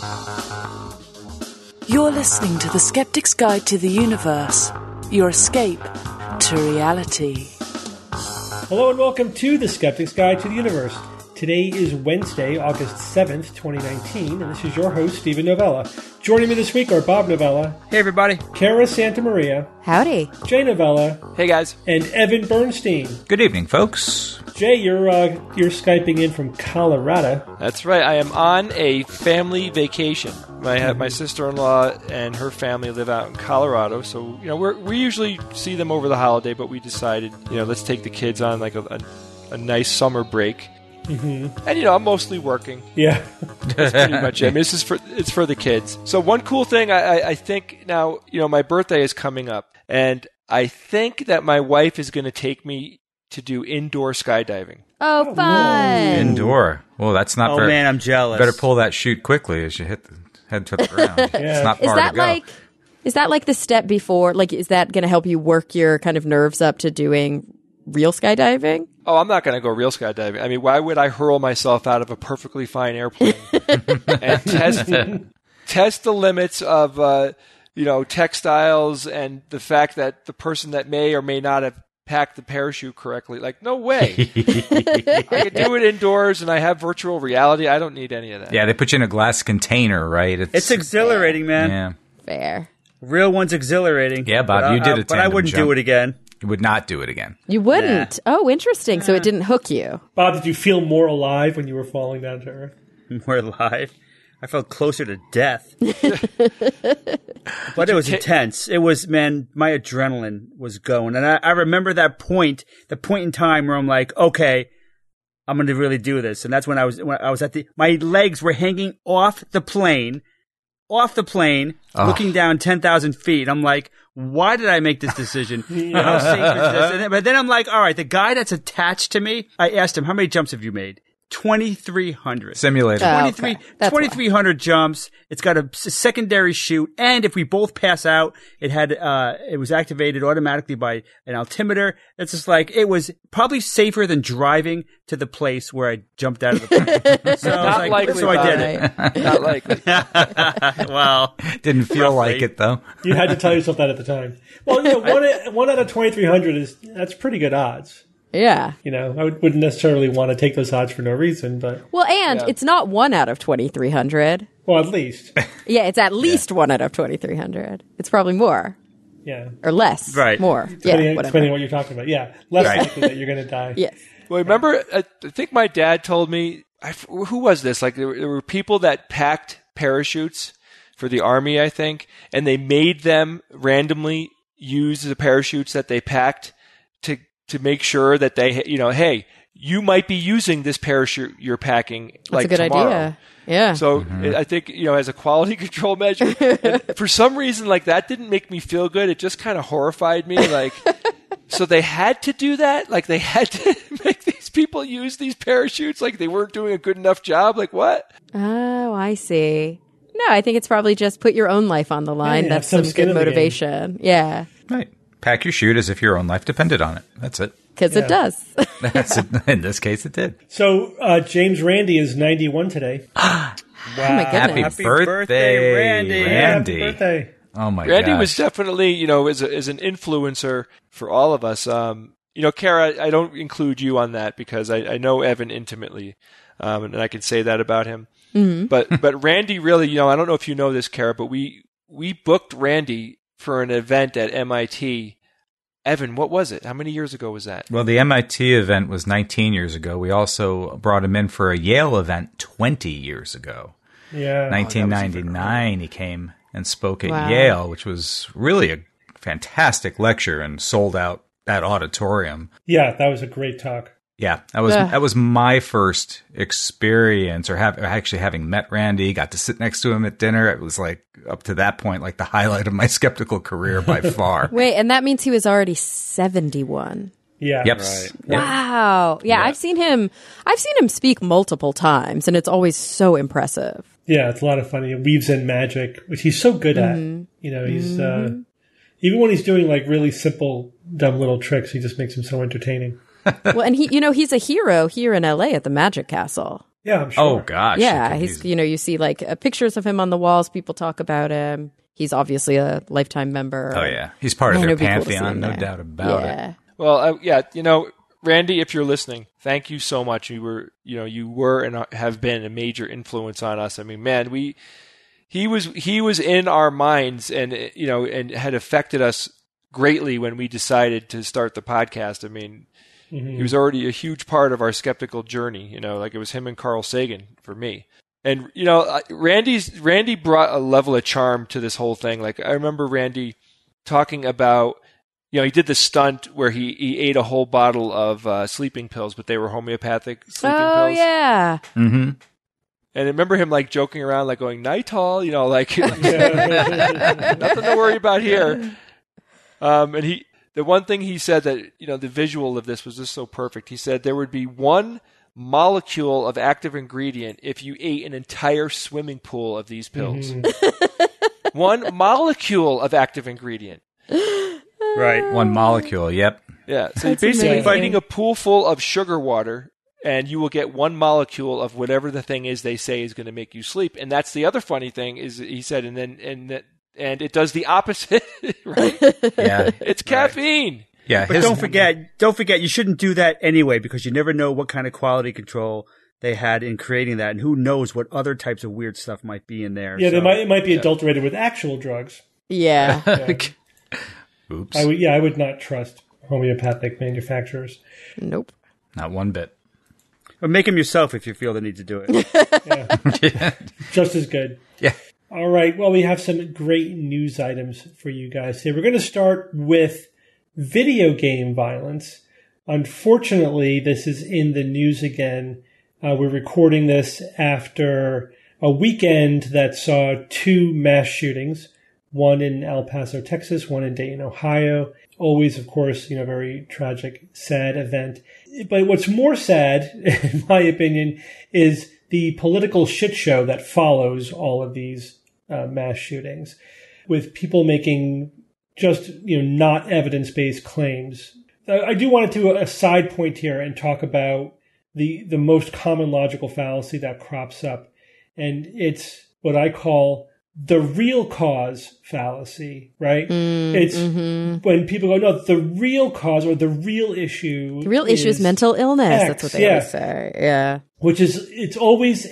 You're listening to The Skeptic's Guide to the Universe, your escape to reality. Hello and welcome to The Skeptic's Guide to the Universe. Today is Wednesday, August 7th, 2019, and this is your host, Stephen Novella. Joining me this week are Bob Novella. Hey, everybody. Kara Santamaria. Howdy. Jay Novella. Hey, guys. And Evan Bernstein. Good evening, folks. Jay, you're Skyping in from Colorado. That's right. I am on a family vacation. My sister-in-law and her family live out in Colorado, so we usually see them over the holiday, but we decided let's take the kids on like a nice summer break. Mm-hmm. And I'm mostly working. Yeah, that's pretty much it. I mean, it's for the kids. So one cool thing I think now, my birthday is coming up, and I think that my wife is going to take me to do indoor skydiving. Oh, fun! Indoor. Well, that's not. Oh man, I'm jealous. Better pull that chute quickly as you head to the ground. Yeah. It's not far to go. Is that like the step before? Like, is that going to help you work your kind of nerves up to doing real skydiving? Oh, I'm not going to go real skydiving. I mean, why would I hurl myself out of a perfectly fine airplane and test the limits of textiles and the fact that the person that may or may not have packed the parachute correctly? Like, no way. I could do it indoors, and I have virtual reality. I don't need any of that. Yeah, they put you in a glass container, right? It's exhilarating, man. Yeah. Fair. Real one's exhilarating. Yeah, Bob, you did a tandem but I wouldn't jump. do it again. You would not do it again. You wouldn't? Nah. Oh, interesting. So it didn't hook you. Bob, did you feel more alive when you were falling down to Earth? More alive? I felt closer to death. But it was intense. It was, man, my adrenaline was going. And I remember the point in time where I'm like, okay, I'm going to really do this. And that's when I was at my legs were hanging off the plane, looking down 10,000 feet. I'm like, why did I make this decision? How safe is this? But then I'm like, all right, the guy that's attached to me, I asked him, how many jumps have you made? 2,300. Simulated. 2,300 jumps. It's got a secondary chute. And if we both pass out, it was activated automatically by an altimeter. It's just like, it was probably safer than driving to the place where I jumped out of the plane. So I did it. Not likely. Well, didn't feel like it though. You had to tell yourself that at the time. Well, one out of 2,300 that's pretty good odds. Yeah. I wouldn't necessarily want to take those odds for no reason, but... Well, and it's not 1 out of 2,300. Well, at least. Yeah, it's at least 1 out of 2,300. It's probably more. Yeah. Or less. Right. More. Depending on what you're talking about. Yeah. Less likely that you're going to die. Yes. Well, remember, I think my dad told me, who was this? Like, there were people that packed parachutes for the Army, I think, and they made them randomly use the parachutes that they packed to make sure that they, hey, you might be using this parachute you're packing like tomorrow. That's a good idea. Yeah. So I think, as a quality control measure, for some reason, like, that didn't make me feel good. It just kind of horrified me. Like, so they had to do that? Like, they had to make these people use these parachutes? Like, they weren't doing a good enough job? Like, what? Oh, I see. No, I think it's probably just put your own life on the line. That's some good motivation. Yeah. Right. Pack your chute as if your own life depended on it. That's it. Because it does. In this case, it did. So, James Randi is 91 today. Wow. Oh, my goodness. Happy birthday, Randy. Happy birthday. Oh, my god. Randy was definitely, as an influencer for all of us. Kara, I don't include you on that because I know Evan intimately, and I can say that about him. Mm-hmm. But Randy really, I don't know if you know this, Kara, but we booked Randy for an event at MIT. Evan, what was it? How many years ago was that? Well, the MIT event was 19 years ago. We also brought him in for a Yale event 20 years ago. Yeah. 1999, he came and spoke at Yale, which was really a fantastic lecture and sold out that auditorium. Yeah, that was a great talk. Yeah, that was my first experience, or actually having met Randy, got to sit next to him at dinner. It was like, up to that point, like the highlight of my skeptical career by far. Wait, and that means he was already 71. Yeah. Yep. Right. Wow. Yeah, I've seen him speak multiple times, and it's always so impressive. Yeah, it's a lot of fun. He weaves in magic, which he's so good at. He's even when he's doing like really simple, dumb little tricks, he just makes him so entertaining. Well, and he's a hero here in LA at the Magic Castle. Yeah, I'm sure. Oh gosh. Yeah, he's you see like pictures of him on the walls. People talk about him. He's obviously a lifetime member. Oh yeah, he's part of their it'd be cool to see pantheon, him no there. doubt about it. Well, Randy, if you're listening, thank you so much. You were and have been a major influence on us. I mean, man, he was in our minds and had affected us greatly when we decided to start the podcast. I mean, he was already a huge part of our skeptical journey, like it was him and Carl Sagan for me. And, Randy brought a level of charm to this whole thing. Like, I remember Randy talking about, he did the stunt where he ate a whole bottle of sleeping pills, but they were homeopathic sleeping pills. Oh, yeah. Mm-hmm. And I remember him like joking around, like going, "Nitol," nothing to worry about here. And the one thing he said that, the visual of this was just so perfect. He said there would be one molecule of active ingredient if you ate an entire swimming pool of these pills. Mm-hmm. One molecule of active ingredient. Right. One molecule, yep. Yeah. So That's you're basically amazing. eating a pool full of sugar water, and you will get one molecule of whatever the thing is they say is going to make you sleep. And that's the other funny thing is he said, and it does the opposite, right? Yeah. It's caffeine. Right. Yeah. But don't forget, you shouldn't do that anyway, because you never know what kind of quality control they had in creating that, and who knows what other types of weird stuff might be in there. Yeah, it might be adulterated with actual drugs. Yeah. Oops. I would not trust homeopathic manufacturers. Nope. Not one bit. Or make them yourself if you feel the need to do it. Yeah. Just as good. Yeah. All right. Well, we have some great news items for you guys today. We're going to start with video game violence. Unfortunately, this is in the news again. We're recording this after a weekend that saw 2 mass shootings, one in El Paso, Texas, one in Dayton, Ohio. Always, of course, very tragic, sad event. But what's more sad, in my opinion, is the political shit show that follows all of these mass shootings, with people making just, not evidence-based claims. I do want to do a side point here and talk about the most common logical fallacy that crops up. And it's what I call the real cause fallacy, right? It's when people go, no, the real cause or the real issue. The real issue is mental illness. X, That's what they always say. Yeah. Which is, it's always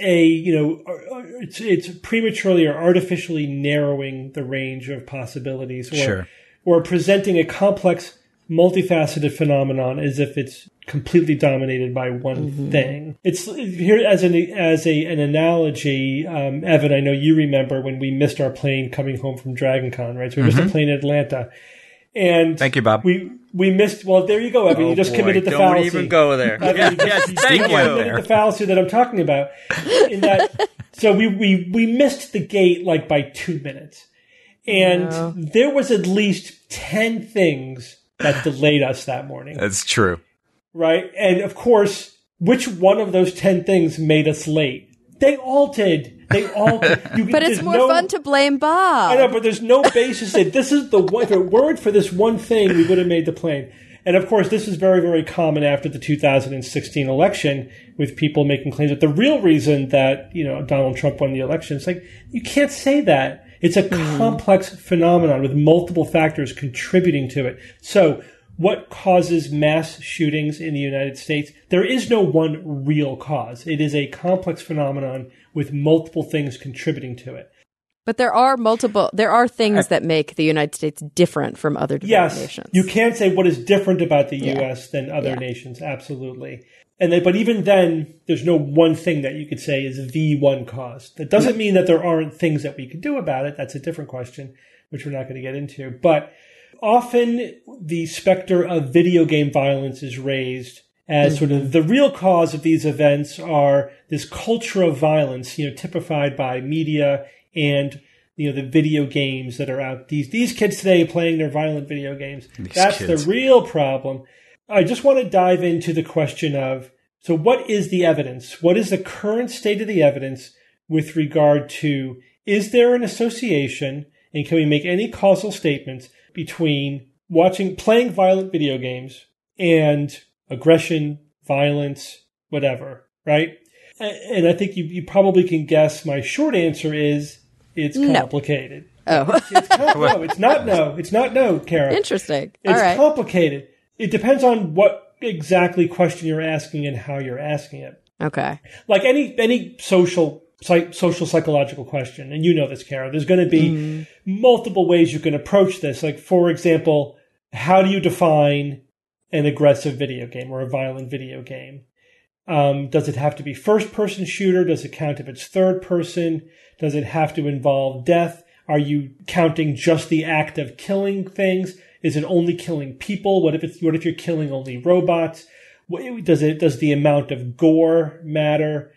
it's prematurely or artificially narrowing the range of possibilities, or presenting a complex, multifaceted phenomenon as if it's completely dominated by one thing. It's here as an analogy. Evan, I know you remember when we missed our plane coming home from Dragon Con, right? So we missed a plane in Atlanta. And thank you, Bob. We missed. Well, there you go, Evan. You just committed the fallacy. Don't even go there. Evan, Yes, thank you. Committed the fallacy that I'm talking about. In that, so we missed the gate like by 2 minutes, and there was at least 10 things that delayed us that morning. That's true. Right? And of course, which one of those 10 things made us late? They all did. But it's more fun to blame Bob. I know, but there's no basis that this is the one. If it weren't for this one thing, we would have made the plane. And of course, this is very, very common after the 2016 election, with people making claims that the real reason that, Donald Trump won the election. It's like, you can't say that. It's a complex phenomenon with multiple factors contributing to it. So what causes mass shootings in the United States? There is no one real cause. It is a complex phenomenon with multiple things contributing to it. But there are things that make the United States different from other developed nations. You can say what is different about the U.S. than other nations, absolutely. But even then, there's no one thing that you could say is the one cause. That doesn't mean that there aren't things that we could do about it. That's a different question, which we're not going to get into. But often the specter of video game violence is raised as sort of the real cause of these events are this culture of violence, typified by media and the video games that are out. These kids today playing their violent video games. That's the real problem. I just want to dive into the question of, so what is the evidence? What is the current state of the evidence with regard to, is there an association, and can we make any causal statements between playing violent video games and aggression, violence, whatever, right? And I think you probably can guess my short answer is it's complicated. No. Oh. It's not no, Kara. Interesting. It's all right. complicated. It depends on what exactly question you're asking and how you're asking it. Okay. Like any social psychological question, and you know this, Kara, there's going to be multiple ways you can approach this. Like, for example, how do you define an aggressive video game or a violent video game? Does it have to be first-person shooter? Does it count if it's third-person? Does it have to involve death? Are you counting just the act of killing things? Is it only killing people? What if you're killing only robots? Does the amount of gore matter?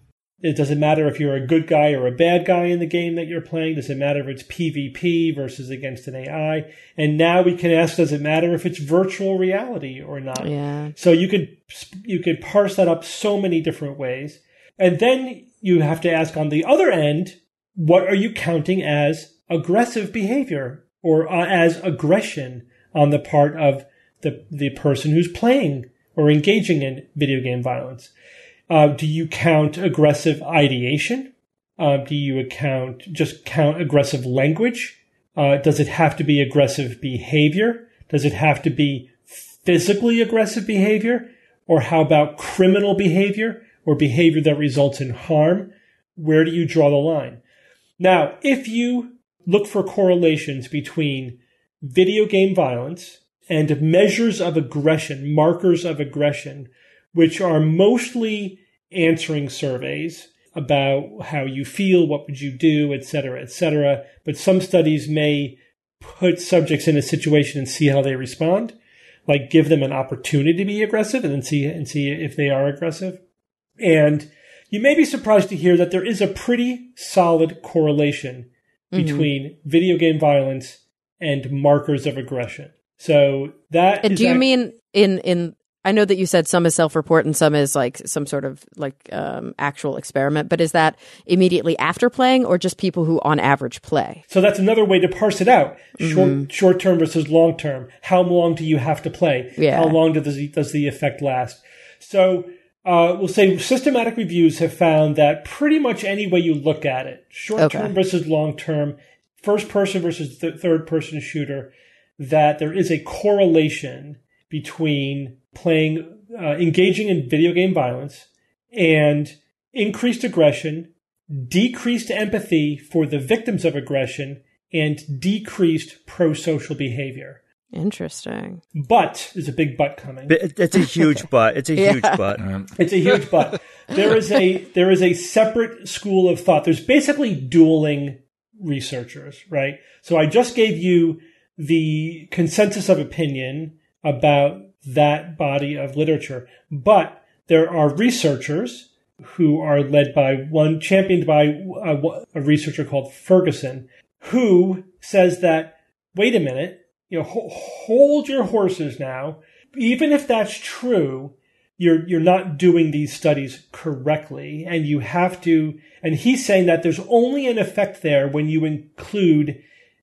Does it matter if you're a good guy or a bad guy in the game that you're playing? Does it matter if it's PvP versus against an AI? And now we can ask, does it matter if it's virtual reality or not? Yeah. So you could parse that up so many different ways. And then you have to ask on the other end, what are you counting as aggressive behavior or as aggression on the part of the person who's playing or engaging in video game violence? Do you count aggressive ideation? Do you count aggressive language? Does it have to be aggressive behavior? Does it have to be physically aggressive behavior? Or how about criminal behavior or behavior that results in harm? Where do you draw the line? Now, if you look for correlations between video game violence and measures of aggression, markers of aggression, which are mostly answering surveys about how you feel, what would you do, et cetera, but some studies may put subjects in a situation and see how they respond, like give them an opportunity to be aggressive and then see if they are aggressive. And you may be surprised to hear that there is a pretty solid correlation between video game violence and markers of aggression. So that and is... Do you mean in I know that you said some is self-report and some is like some sort of like actual experiment, but is that immediately after playing or just people who on average play? So that's another way to parse it out. Short term versus long term. How long do you have to play? Yeah. How long does the effect last? So we'll say systematic reviews have found that pretty much any way you look at it, short term versus long term, first person versus third person shooter, that there is a correlation between engaging in video game violence and increased aggression, decreased empathy for the victims of aggression, and decreased pro-social behavior. Interesting. But there's a big but coming. It's a huge but. It's a huge but. It's a huge but. There is a separate school of thought. There's basically dueling researchers, right? So I just gave you the consensus of opinion about that body of literature. But there are researchers who are championed by a researcher called Ferguson, who says that, wait a minute, hold your horses now. Even if that's true, you're not doing these studies correctly, and you have to. And he's saying that there's only an effect there when you include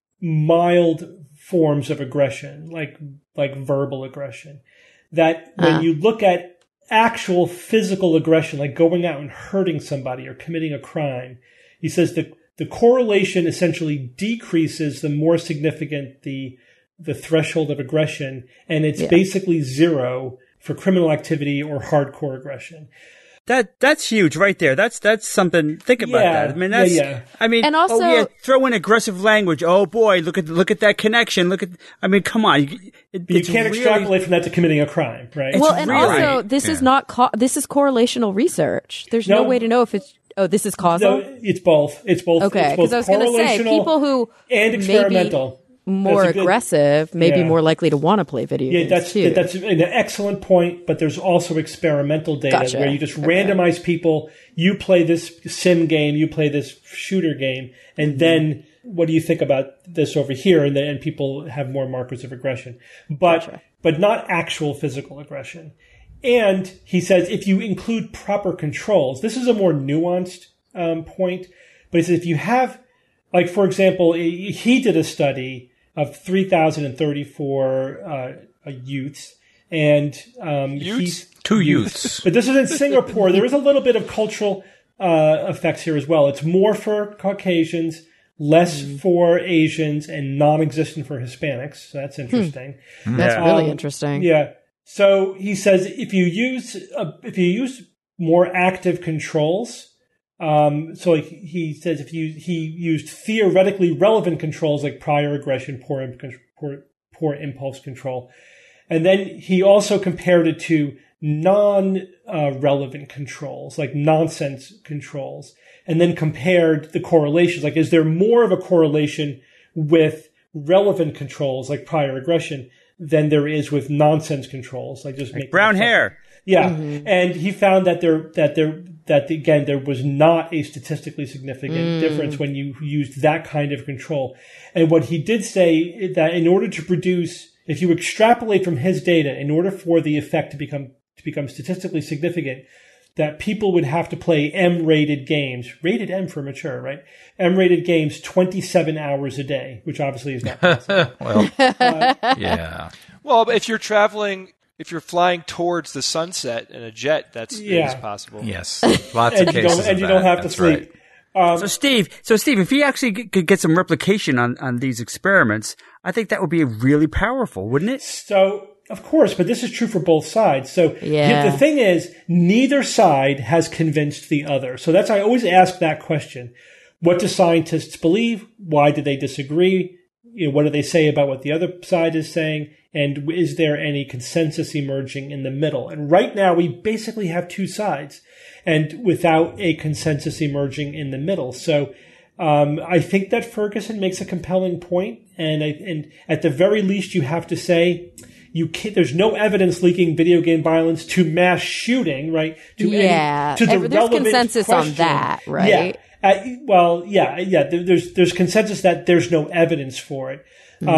mild forms of aggression, like verbal aggression. That when you look at actual physical aggression, like going out and hurting somebody or committing a crime, he says the correlation essentially decreases the more significant the threshold of aggression, and it's basically zero for criminal activity or hardcore aggression. That's huge right there. That's something. Think about that. I mean, I mean, and also, throw in aggressive language. Oh boy, look at that connection. I mean, come on. You can't extrapolate from that to committing a crime, right? Well, and also, this is not this is correlational research. There's no way to know if it's. Oh, this is causal? No, it's both. It's both. Okay, because I was going to say people who and experimental. More aggressive, maybe more likely to want to play video games too. That's an excellent point, but there's also experimental data where you just randomize people. You play this sim game, you play this shooter game, and then what do you think about this over here? And people have more markers of aggression, but not actual physical aggression. And he says if you include proper controls, this is a more nuanced point, but he says if you have, like for example, he did a study of 3,034 youths and two youths. But this is in Singapore. There is a little bit of cultural effects here as well. It's more for Caucasians, less for Asians, and non-existent for Hispanics. So that's interesting. That's really interesting. Yeah. So he says if you use more active controls, so like he says if he used theoretically relevant controls like prior aggression, poor impulse control, and then he also compared it to non-relevant controls like nonsense controls, and then compared the correlations. Like, is there more of a correlation with relevant controls like prior aggression than there is with nonsense controls, like just make brown hair? Yeah, and he found that there was not a statistically significant difference when you used that kind of control. And what he did say is that in order to produce, if you extrapolate from his data, in order for the effect to become statistically significant, that people would have to play M-rated games, rated M for mature, right? M-rated games 27 hours a day, which obviously is not possible. Well, yeah. Well, if you're flying towards the sunset in a jet, it is possible. Yes, lots of cases and you don't have to sleep. Right. So Steve, if he actually could get some replication on these experiments, I think that would be really powerful, wouldn't it? So, of course, but this is true for both sides. So the thing is, neither side has convinced the other. So I always ask that question. What do scientists believe? Why do they disagree? What do they say about what the other side is saying? And is there any consensus emerging in the middle? And right now, we basically have two sides, and without a consensus emerging in the middle. So I think that Ferguson makes a compelling point, and at the very least, you have to say there's no evidence linking video game violence to mass shooting, right? There's consensus question. On that, right? Yeah. There's consensus that there's no evidence for it.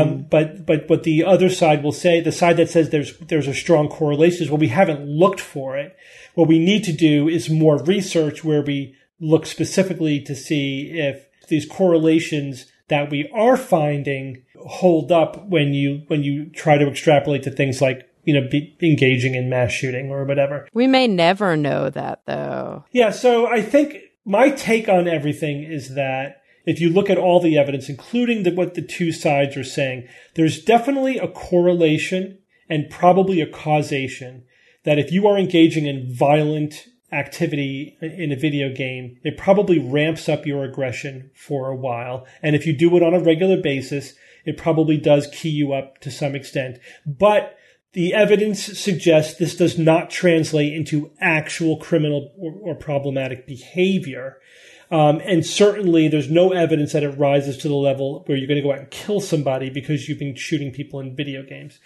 But what the other side will say, the side that says there's a strong correlation, is, well, we haven't looked for it. What we need to do is more research where we look specifically to see if these correlations that we are finding hold up when you try to extrapolate to things like, engaging in mass shooting or whatever. We may never know that, though. Yeah. So I think my take on everything is that if you look at all the evidence, including what the two sides are saying, there's definitely a correlation and probably a causation that if you are engaging in violent activity in a video game, it probably ramps up your aggression for a while. And if you do it on a regular basis, it probably does key you up to some extent. But the evidence suggests this does not translate into actual criminal or problematic behavior. And certainly there's no evidence that it rises to the level where you're going to go out and kill somebody because you've been shooting people in video games.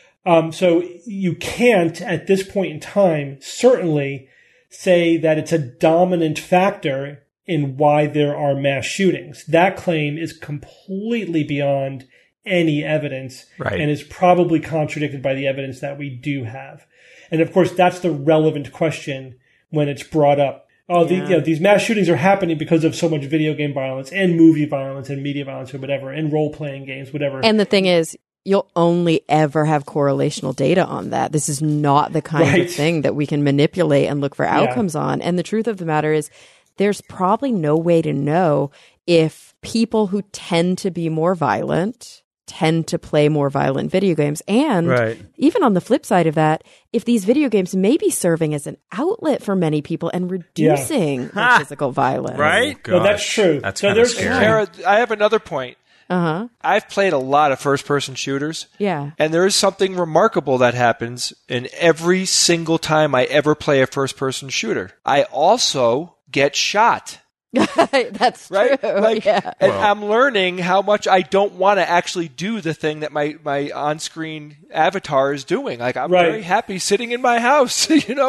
So you can't, at this point in time, certainly say that it's a dominant factor in why there are mass shootings. That claim is completely beyond any evidence, right, and is probably contradicted by the evidence that we do have. And of course, that's the relevant question when it's brought up. These mass shootings are happening because of so much video game violence and movie violence and media violence or whatever, and role-playing games, whatever. And the thing is, you'll only ever have correlational data on that. This is not the kind of thing that we can manipulate and look for outcomes on. And the truth of the matter is, there's probably no way to know if people who tend to be more violent tend to play more violent video games. And even on the flip side of that, if these video games may be serving as an outlet for many people and reducing their physical violence. Right? Oh, that's true. That's so kind of scary. Kara, I have another point. Uh-huh. I've played a lot of first-person shooters. Yeah. And there is something remarkable that happens in every single time I ever play a first-person shooter. I also get shot. That's right? true. And I'm learning how much I don't want to actually do the thing that my on-screen avatar is doing. Like, I'm very happy sitting in my house,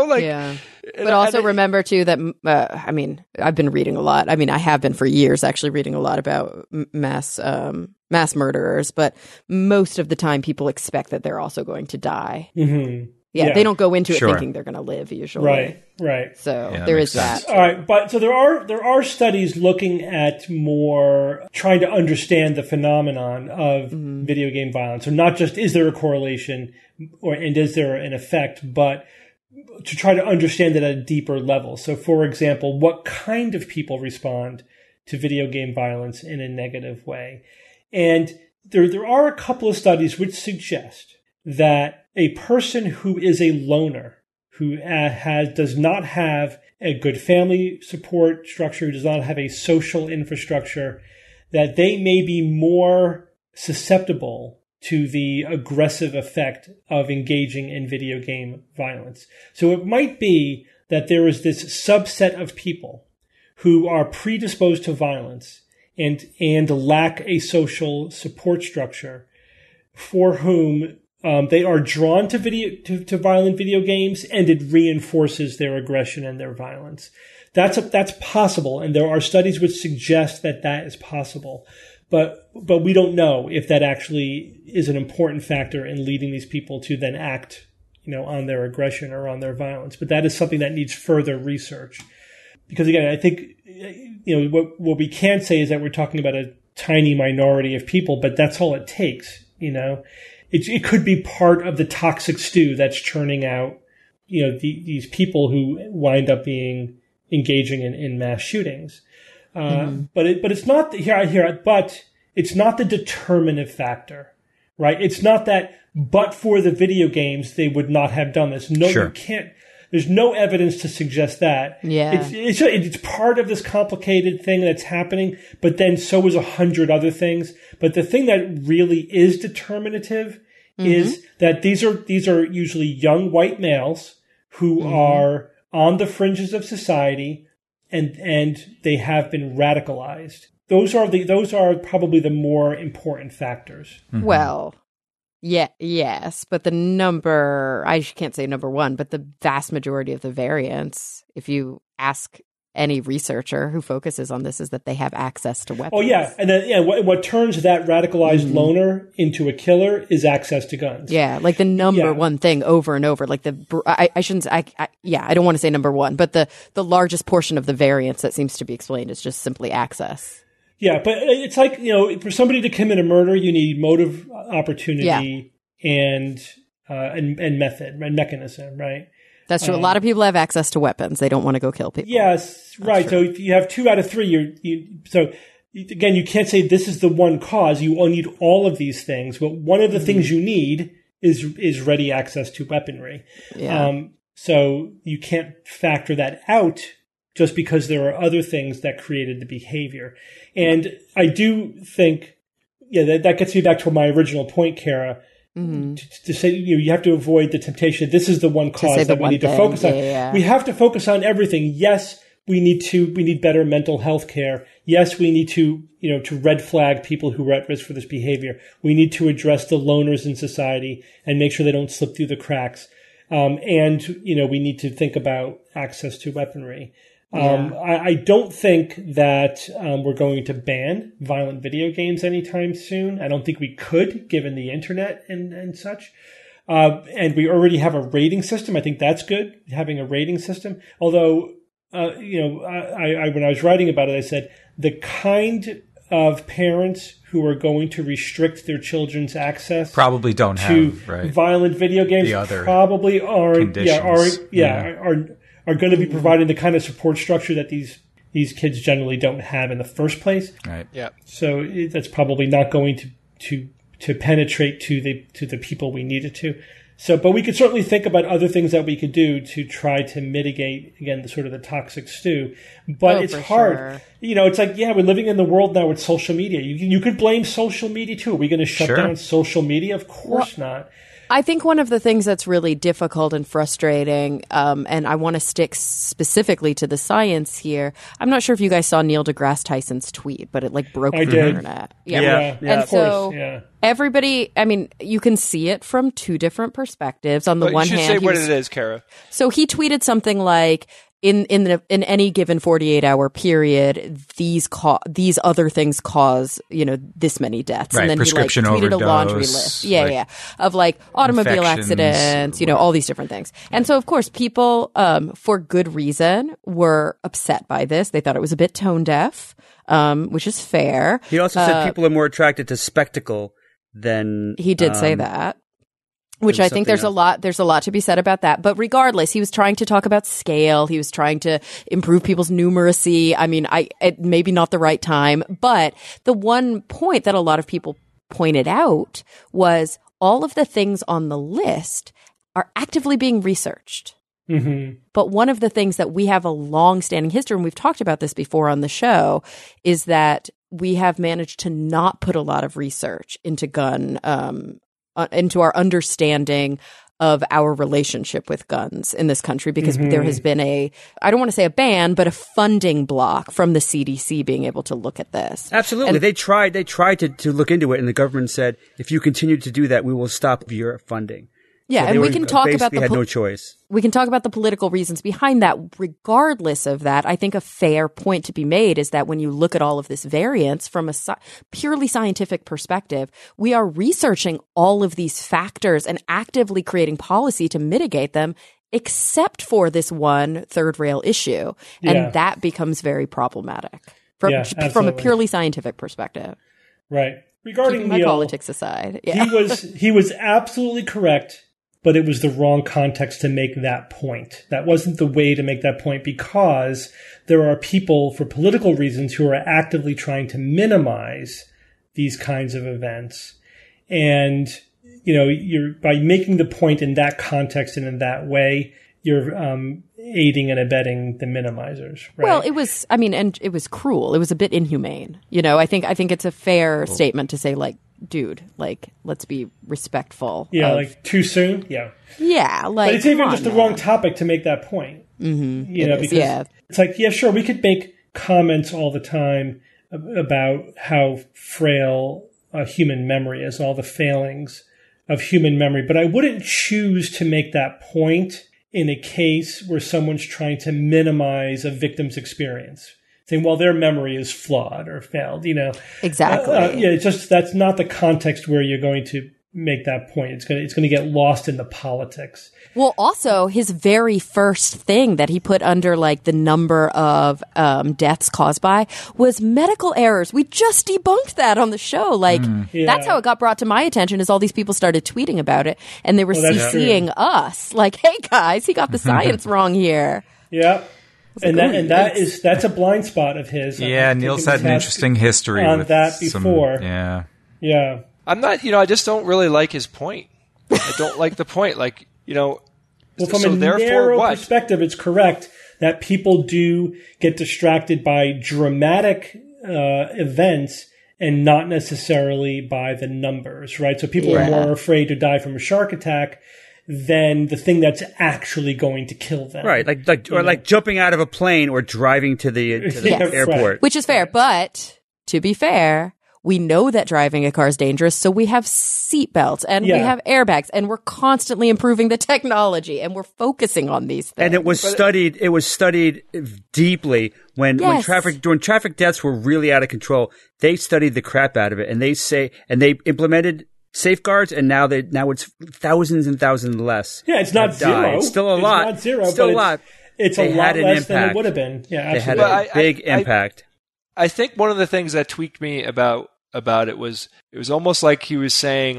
But also remember, too, that, I've been reading a lot. I mean, I have been for years actually reading a lot about mass murderers, but most of the time people expect that they're also going to die. Mm-hmm. Yeah, Yeah. they don't go into it Sure. thinking they're going to live usually. Right. So Yeah, that there makes is that. sense. All right, but so there are studies looking at more trying to understand the phenomenon of video game violence. So not just is there a correlation and is there an effect, but to try to understand it at a deeper level. So for example, what kind of people respond to video game violence in a negative way? And there are a couple of studies which suggest that a person who is a loner, who does not have a good family support structure, who does not have a social infrastructure, that they may be more susceptible to the aggressive effect of engaging in video game violence. So it might be that there is this subset of people who are predisposed to violence and lack a social support structure, for whom they are drawn to violent video games, and it reinforces their aggression and their violence. That's possible, and there are studies which suggest that is possible. But we don't know if that actually is an important factor in leading these people to then act, on their aggression or on their violence. But that is something that needs further research. Because again, I think, what we can say is that we're talking about a tiny minority of people, but that's all it takes, It could be part of the toxic stew that's churning out, these people who wind up engaging in mass shootings. But it's not but it's not the determinative factor, right? It's not that, but for the video games, they would not have done this. No, Sure. You can't. There's no evidence to suggest that. Yeah. It's part of this complicated thing that's happening, but then so is 100 other things. But the thing that really is determinative is that these are usually young white males who are on the fringes of society, and they have been radicalized. Those are probably the more important factors. Well, yes, but the number, I can't say number one, but the vast majority of the variants, if you ask any researcher who focuses on this, is that they have access to weapons. Oh yeah, and then what turns that radicalized loner into a killer is access to guns. Yeah, like the number one thing over and over. Like I shouldn't. I don't want to say number one, but the largest portion of the variance that seems to be explained is just simply access. Yeah, but it's like, for somebody to commit a murder, you need motive, opportunity, and method and mechanism, right? That's true. A lot of people have access to weapons. They don't want to go kill people. Yes, right. So if you have 2 out of 3, so again, you can't say this is the one cause. You all need all of these things. But one of the things you need is ready access to weaponry. Yeah. So you can't factor that out just because there are other things that created the behavior. And I do think, that gets me back to my original point, Kara. To say, you have to avoid the temptation. This is the one cause that we need to focus on. Yeah. We have to focus on everything. Yes, we need better mental health care. Yes, we need to red flag people who are at risk for this behavior. We need to address the loners in society and make sure they don't slip through the cracks. And we need to think about access to weaponry. I don't think that we're going to ban violent video games anytime soon. I don't think we could, given the internet and such. And we already have a rating system. I think that's good, having a rating system. Although, when I was writing about it, I said the kind of parents who are going to restrict their children's access probably don't to have violent video games probably aren't are going to be providing the kind of support structure that these kids generally don't have in the first place. Right. Yeah. So that's probably not going to penetrate to the people we need it to. So, but we could certainly think about other things that we could do to try to mitigate, again, the toxic stew. But it's hard. Sure. It's like, we're living in the world now with social media. You could blame social media too. Are we going to shut down social media? Of course not. I think one of the things that's really difficult and frustrating, and I want to stick specifically to the science here. I'm not sure if you guys saw Neil deGrasse Tyson's tweet, but it broke the internet. Yeah, and so everybody, you can see it from 2 different perspectives. On the one hand, you should say what it is, Kara. So he tweeted something like, in any given 48-hour period, these other things cause, this many deaths. Right, And then prescription he tweeted overdose, a laundry list. Of automobile accidents, all these different things. And so, of course, people, for good reason, were upset by this. They thought it was a bit tone deaf, which is fair. He also said people are more attracted to spectacle than he did say that. Which I think there's a lot to be said about that. But regardless, he was trying to talk about scale. He was trying to improve people's numeracy. I mean, maybe not the right time, but the one point that a lot of people pointed out was all of the things on the list are actively being researched. Mm-hmm. But one of the things that we have a long-standing history, and we've talked about this before on the show, is that we have managed to not put a lot of research into into our understanding of our relationship with guns in this country, because there has been I don't want to say a ban, but a funding block from the CDC being able to look at this. Absolutely. They tried to look into it, and the government said, if you continue to do that, we will stop your funding. Yeah, so and we can talk about had no choice. We can talk about the political reasons behind that. Regardless of that, I think a fair point to be made is that when you look at all of this variance from a purely scientific perspective, we are researching all of these factors and actively creating policy to mitigate them, except for this one third rail issue. And that becomes very problematic from a purely scientific perspective. Right. Regarding keeping my politics aside. Yeah. He was absolutely correct, but it was the wrong context to make that point. That wasn't the way to make that point, because there are people, for political reasons, who are actively trying to minimize these kinds of events. And, you're by making the point in that context and in that way, you're aiding and abetting the minimizers, right? Well, and it was cruel. It was a bit inhumane. I think it's a fair statement to say, dude, let's be respectful. Yeah, too soon? Yeah. Yeah, but it's even just the wrong topic to make that point. Mm-hmm. Because it's sure, we could make comments all the time about how frail human memory is, all the failings of human memory, but I wouldn't choose to make that point in a case where someone's trying to minimize a victim's experience, saying, well, their memory is flawed or failed, Exactly. It's just, that's not the context where you're going to make that point. It's going to get lost in the politics. Well, also his very first thing that he put under the number of deaths caused by was medical errors. We just debunked that on the show. That's how it got brought to my attention, is all these people started tweeting about it, and they were CCing us. Hey guys, he got the science wrong here. Yeah. That's a blind spot of his. Yeah, Neil's had an interesting history on with that before. Yeah. I'm not, I just don't really like his point. I don't like the point. Well, from a narrow perspective, it's correct that people do get distracted by dramatic events and not necessarily by the numbers, right? So people are more afraid to die from a shark attack than the thing that's actually going to kill them. Right, like jumping out of a plane or driving to the airport. Right. Which is fair, but to be fair, we know that driving a car is dangerous, so we have seatbelts and we have airbags, and we're constantly improving the technology, and we're focusing on these things. And it was studied. It was studied deeply when traffic deaths were really out of control. They studied the crap out of it, and they implemented safeguards, and now it's thousands and thousands less. Yeah, it's not zero. It's still a lot. It's not zero. Still a lot. It's a lot less than it would have been. Yeah, absolutely. They had a big impact. I think one of the things that tweaked me about it was almost like he was saying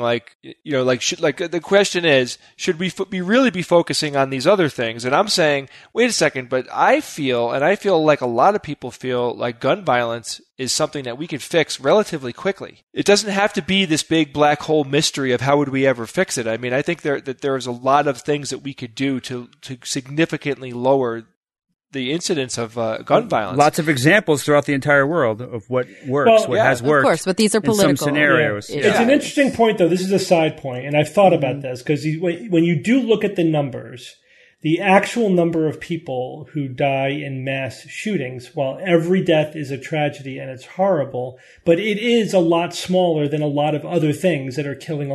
the question is, should we really be focusing on these other things? And I'm saying, wait a second, but I feel like a lot of people feel like gun violence is something that we can fix relatively quickly. It doesn't have to be this big black hole mystery of how would we ever fix it. I mean, I think there is a lot of things that we could do to significantly lower the incidence of gun violence. Lots of examples throughout the entire world of what works, has worked. Of course, but these are political in some scenarios. Yeah. It's an interesting point, though. This is a side point, and I've thought about this, because when you do look at the numbers, the actual number of people who die in mass shootings, while every death is a tragedy and it's horrible, but it is a lot smaller than a lot of other things that are killing a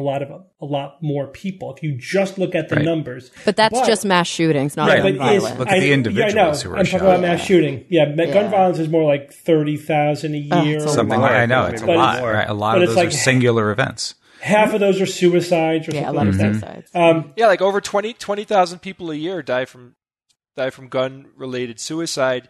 lot more people. If you just look at the numbers. But that's just mass shootings, not gun violence. Look at the individuals who are I'm shot. talking about mass shooting. Gun violence is more like 30,000 a year. Something like I know. It's a lot. Right? A lot of those are singular events. Half of those are suicides or something a lot of like suicides. Like over 20,000 people a year die from gun-related suicide.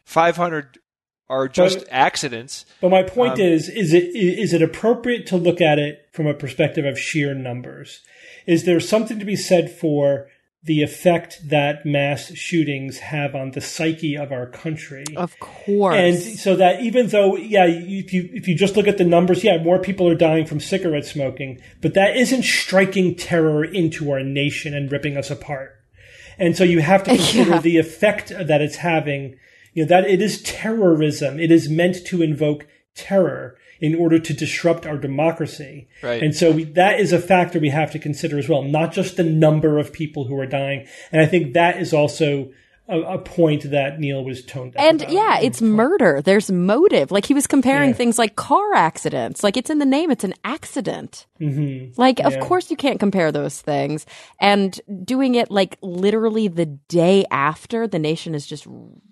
500 are just accidents. But my point is it appropriate to look at it from a perspective of sheer numbers? Is there something to be said for the effect that mass shootings have on the psyche of our country? Of course. And so that even though, if you just look at the numbers, more people are dying from cigarette smoking, but that isn't striking terror into our nation and ripping us apart. And so you have to consider the effect that it's having, that it is terrorism. It is meant to invoke terror in order to disrupt our democracy. Right. And so that is a factor we have to consider as well, not just the number of people who are dying. And I think that is also a point that Neil was toned down. And it's murder. There's motive. Like he was comparing things like car accidents. Like it's in the name. It's an accident. Mm-hmm. Like, of course you can't compare those things. And doing it like literally the day after, the nation is just...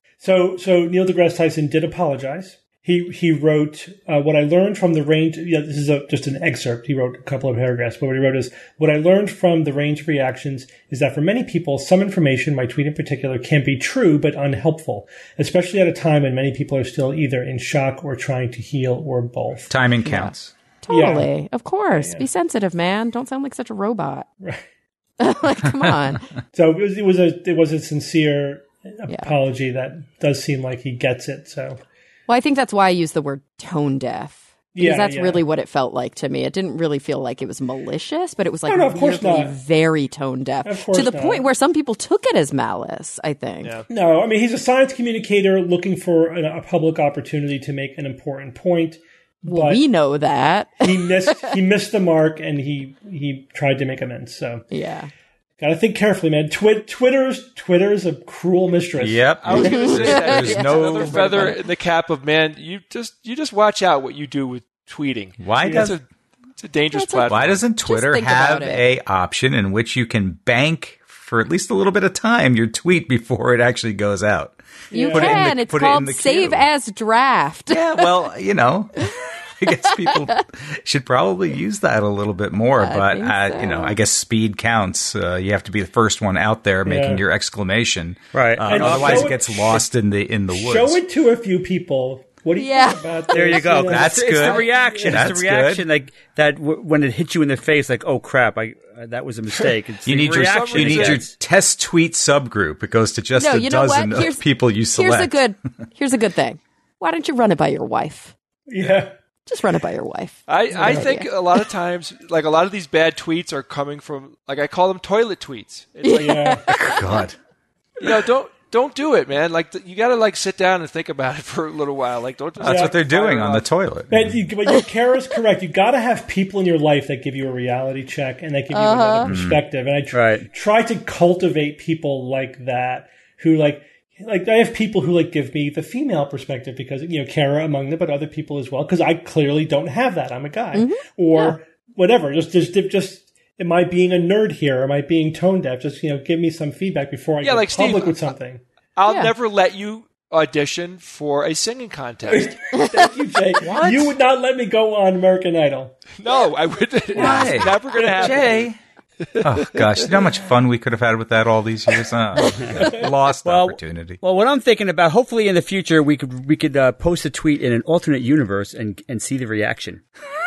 So Neil deGrasse Tyson did apologize. He wrote, what I learned from the range, this is just an excerpt. He wrote a couple of paragraphs, but what he wrote is, what I learned from the range of reactions is that for many people, some information, my tweet in particular, can be true but unhelpful, especially at a time when many people are still either in shock or trying to heal or both. Timing counts. Totally. Yeah. Of course. Be sensitive, man. Don't sound like such a robot. Right. Like, come on. So it was a sincere apology that does seem like he gets it, so... Well, I think that's why I use the word tone deaf. Because that's really what it felt like to me. It didn't really feel like it was malicious, but it was like really very tone deaf. To the point where some people took it as malice, I think. Yeah. No, I mean, he's a science communicator looking for a public opportunity to make an important point. Well, we know that. he missed the mark, and he tried to make amends. So yeah. Gotta think carefully, man. Twitter's a cruel mistress. Yep. I was going to say that. There's another feather in the cap of, man, you just watch out what you do with tweeting. Why it's a dangerous platform. Why doesn't Twitter have a option in which you can bank for at least a little bit of time your tweet before it actually goes out? You can. It's called Save as Draft. Yeah, well, I guess people should probably use that a little bit more, but I guess speed counts. You have to be the first one out there making your exclamation, right? Otherwise, it gets lost in the woods. Show it to a few people. What do you think about this? There you go. That's good. It's the reaction. That's it's the reaction, good. like that when it hits you in the face, like, oh crap, that was a mistake. It's you need your test tweet subgroup. It goes to just a dozen of people you select. Here's a good thing. Why don't you run it by your wife? Yeah. Just run it by your wife. I think a lot of times, like a lot of these bad tweets are coming from, like I call them toilet tweets. It's like, God. Don't do it, man. Like you got to sit down and think about it for a little while. Like don't. Just That's what they're doing on the toilet. But Kara's correct. You got to have people in your life that give you a reality check and that give you another perspective. And I try to cultivate people like that who like I have people who give me the female perspective because Kara among them, but other people as well because I clearly don't have that. I'm a guy or whatever. Just am I being a nerd here? Am I being tone deaf? Just give me some feedback before I go public Steve, with something. I'll never let you audition for a singing contest. Thank you, Jay. What? You would not let me go on American Idol. No, I wouldn't. Why? It's never going to happen. Jay. Oh gosh, you know how much fun we could have had with that all these years? Lost opportunity. Well, what I'm thinking about, hopefully in the future we could post a tweet in an alternate universe and see the reaction.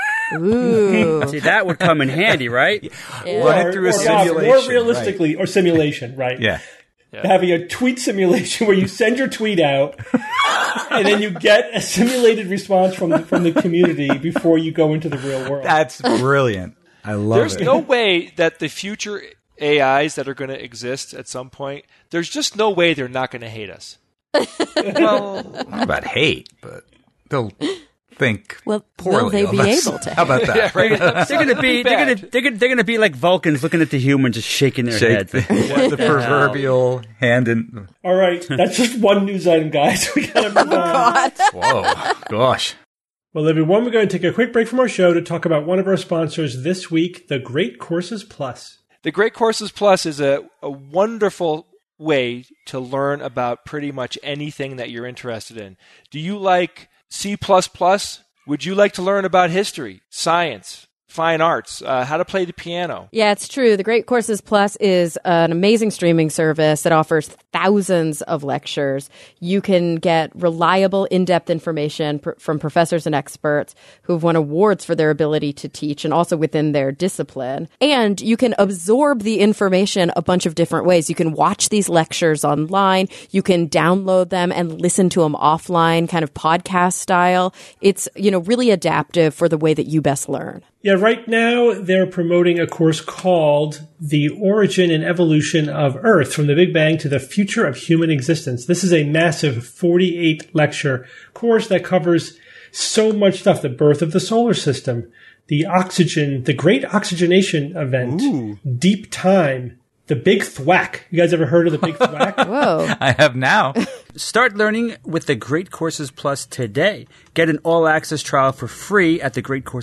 Ooh. See, that would come in handy, right? Yeah. Run it through a simulation. More realistically, or simulation, right? Yeah. Having a tweet simulation where you send your tweet out and then you get a simulated response from the community before you go into the real world. That's brilliant. I love There's no way that the future AIs that are going to exist at some point, there's just no way they're not going to hate us. Well, not about hate, but they'll think Well, poorly will they of be us. able to? How about that? They're gonna be like Vulcans looking at the humans, just shaking their heads. The proverbial hand in. All right, that's just one news item, guys. We gotta move on. Whoa, gosh. Well, everyone, we're going to take a quick break from our show to talk about one of our sponsors this week, the Great Courses Plus. The Great Courses Plus is a wonderful way to learn about pretty much anything that you're interested in. Do you like C++? Would you like to learn about history, science, fine arts, how to play the piano? Yeah, it's true. The Great Courses Plus is an amazing streaming service that offers thousands of lectures. You can get reliable, in-depth information from professors and experts who've won awards for their ability to teach and also within their discipline. And you can absorb the information a bunch of different ways. You can watch these lectures online. You can download them and listen to them offline, kind of podcast style. It's, really adaptive for the way that you best learn. Yeah, right now they're promoting a course called The Origin and Evolution of Earth, from the Big Bang to the Future of Human Existence. This is a massive 48-lecture course that covers so much stuff. The birth of the solar system, the great oxygenation event, deep time, the Big Thwack. You guys ever heard of the Big Thwack? Whoa. I have now. Start learning with the Great Courses Plus today. Get an all-access trial for free at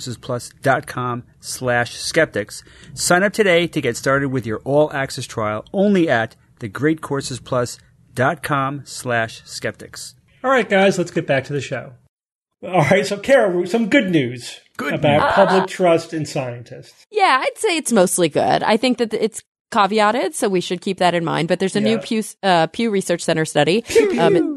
thegreatcoursesplus.com/skeptics. Sign up today to get started with your all-access trial only at thegreatcoursesplus.com/skeptics. All right, guys, let's get back to the show. All right, so Kara, some good news about public trust in scientists. Yeah, I'd say it's mostly good. I think that it's caveated, so we should keep that in mind. But there's a new Pew Research Center study in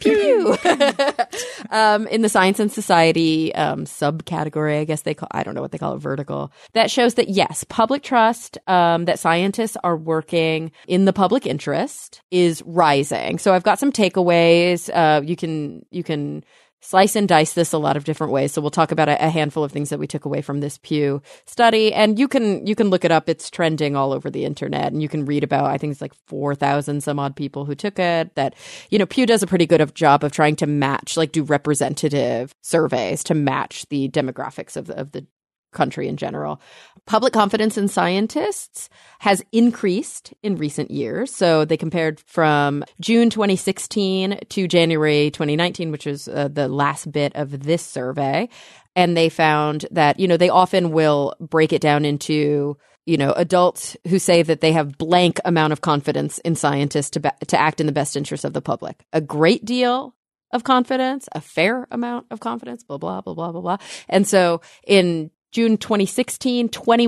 the Science and Society subcategory, I guess I don't know what they call it, vertical, that shows that yes, public trust that scientists are working in the public interest is rising. So I've got some takeaways. You can slice and dice this a lot of different ways. So we'll talk about a handful of things that we took away from this Pew study. And you can look it up. It's trending all over the internet. And you can read about, I think it's like 4,000 some odd people who took it. That, Pew does a pretty good job of trying to match, do representative surveys to match the demographics of the country in general. Public confidence in scientists has increased in recent years. So they compared from June 2016 to January 2019, which was the last bit of this survey. And they found that, they often will break it down into, adults who say that they have blank amount of confidence in scientists to act in the best interest of the public. A great deal of confidence, a fair amount of confidence, blah, blah, blah, blah, blah, blah. And so in June 2016,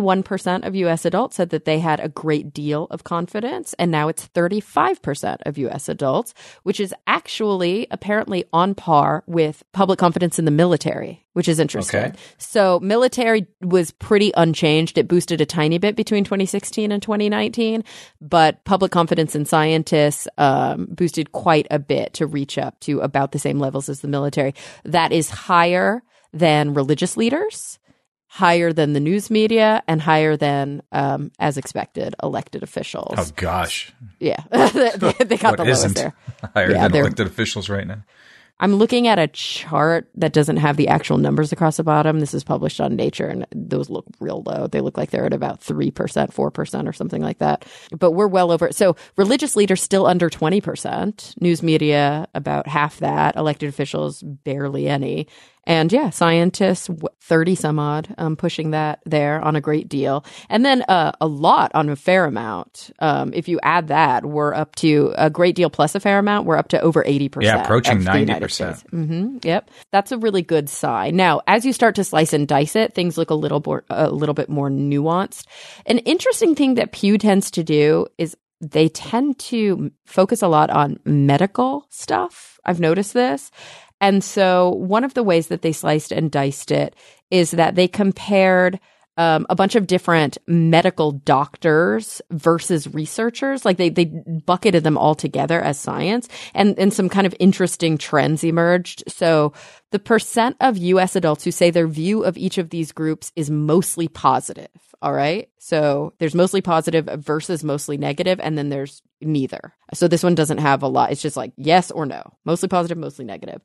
21% of U.S. adults said that they had a great deal of confidence, and now it's 35% of U.S. adults, which is actually apparently on par with public confidence in the military, which is interesting. Okay. So military was pretty unchanged. It boosted a tiny bit between 2016 and 2019, but public confidence in scientists boosted quite a bit to reach up to about the same levels as the military. That is higher than religious leaders, higher than the news media, and higher than, as expected, elected officials. Oh, gosh. Yeah. they got the lowest there. Higher than elected officials right now. I'm looking at a chart that doesn't have the actual numbers across the bottom. This is published on Nature, and those look real low. They look like they're at about 3%, 4% or something like that. But we're well over it. So religious leaders still under 20%. News media, about half that. Elected officials, barely any. And yeah, scientists, 30 some odd, pushing that there on a great deal. And then a lot on a fair amount. If you add that, we're up to a great deal plus a fair amount. We're up to over 80%. Yeah, approaching 90%. Mm-hmm, yep. That's a really good sign. Now, as you start to slice and dice it, things look a little bit more nuanced. An interesting thing that Pew tends to do is they tend to focus a lot on medical stuff. I've noticed this. And so one of the ways that they sliced and diced it is that they compared a bunch of different medical doctors versus researchers. Like they bucketed them all together as science, and some kind of interesting trends emerged. So the percent of U.S. adults who say their view of each of these groups is mostly positive All right. So there's mostly positive versus mostly negative, and then there's neither. So this one doesn't have a lot. It's just like yes or no. Mostly positive, mostly negative.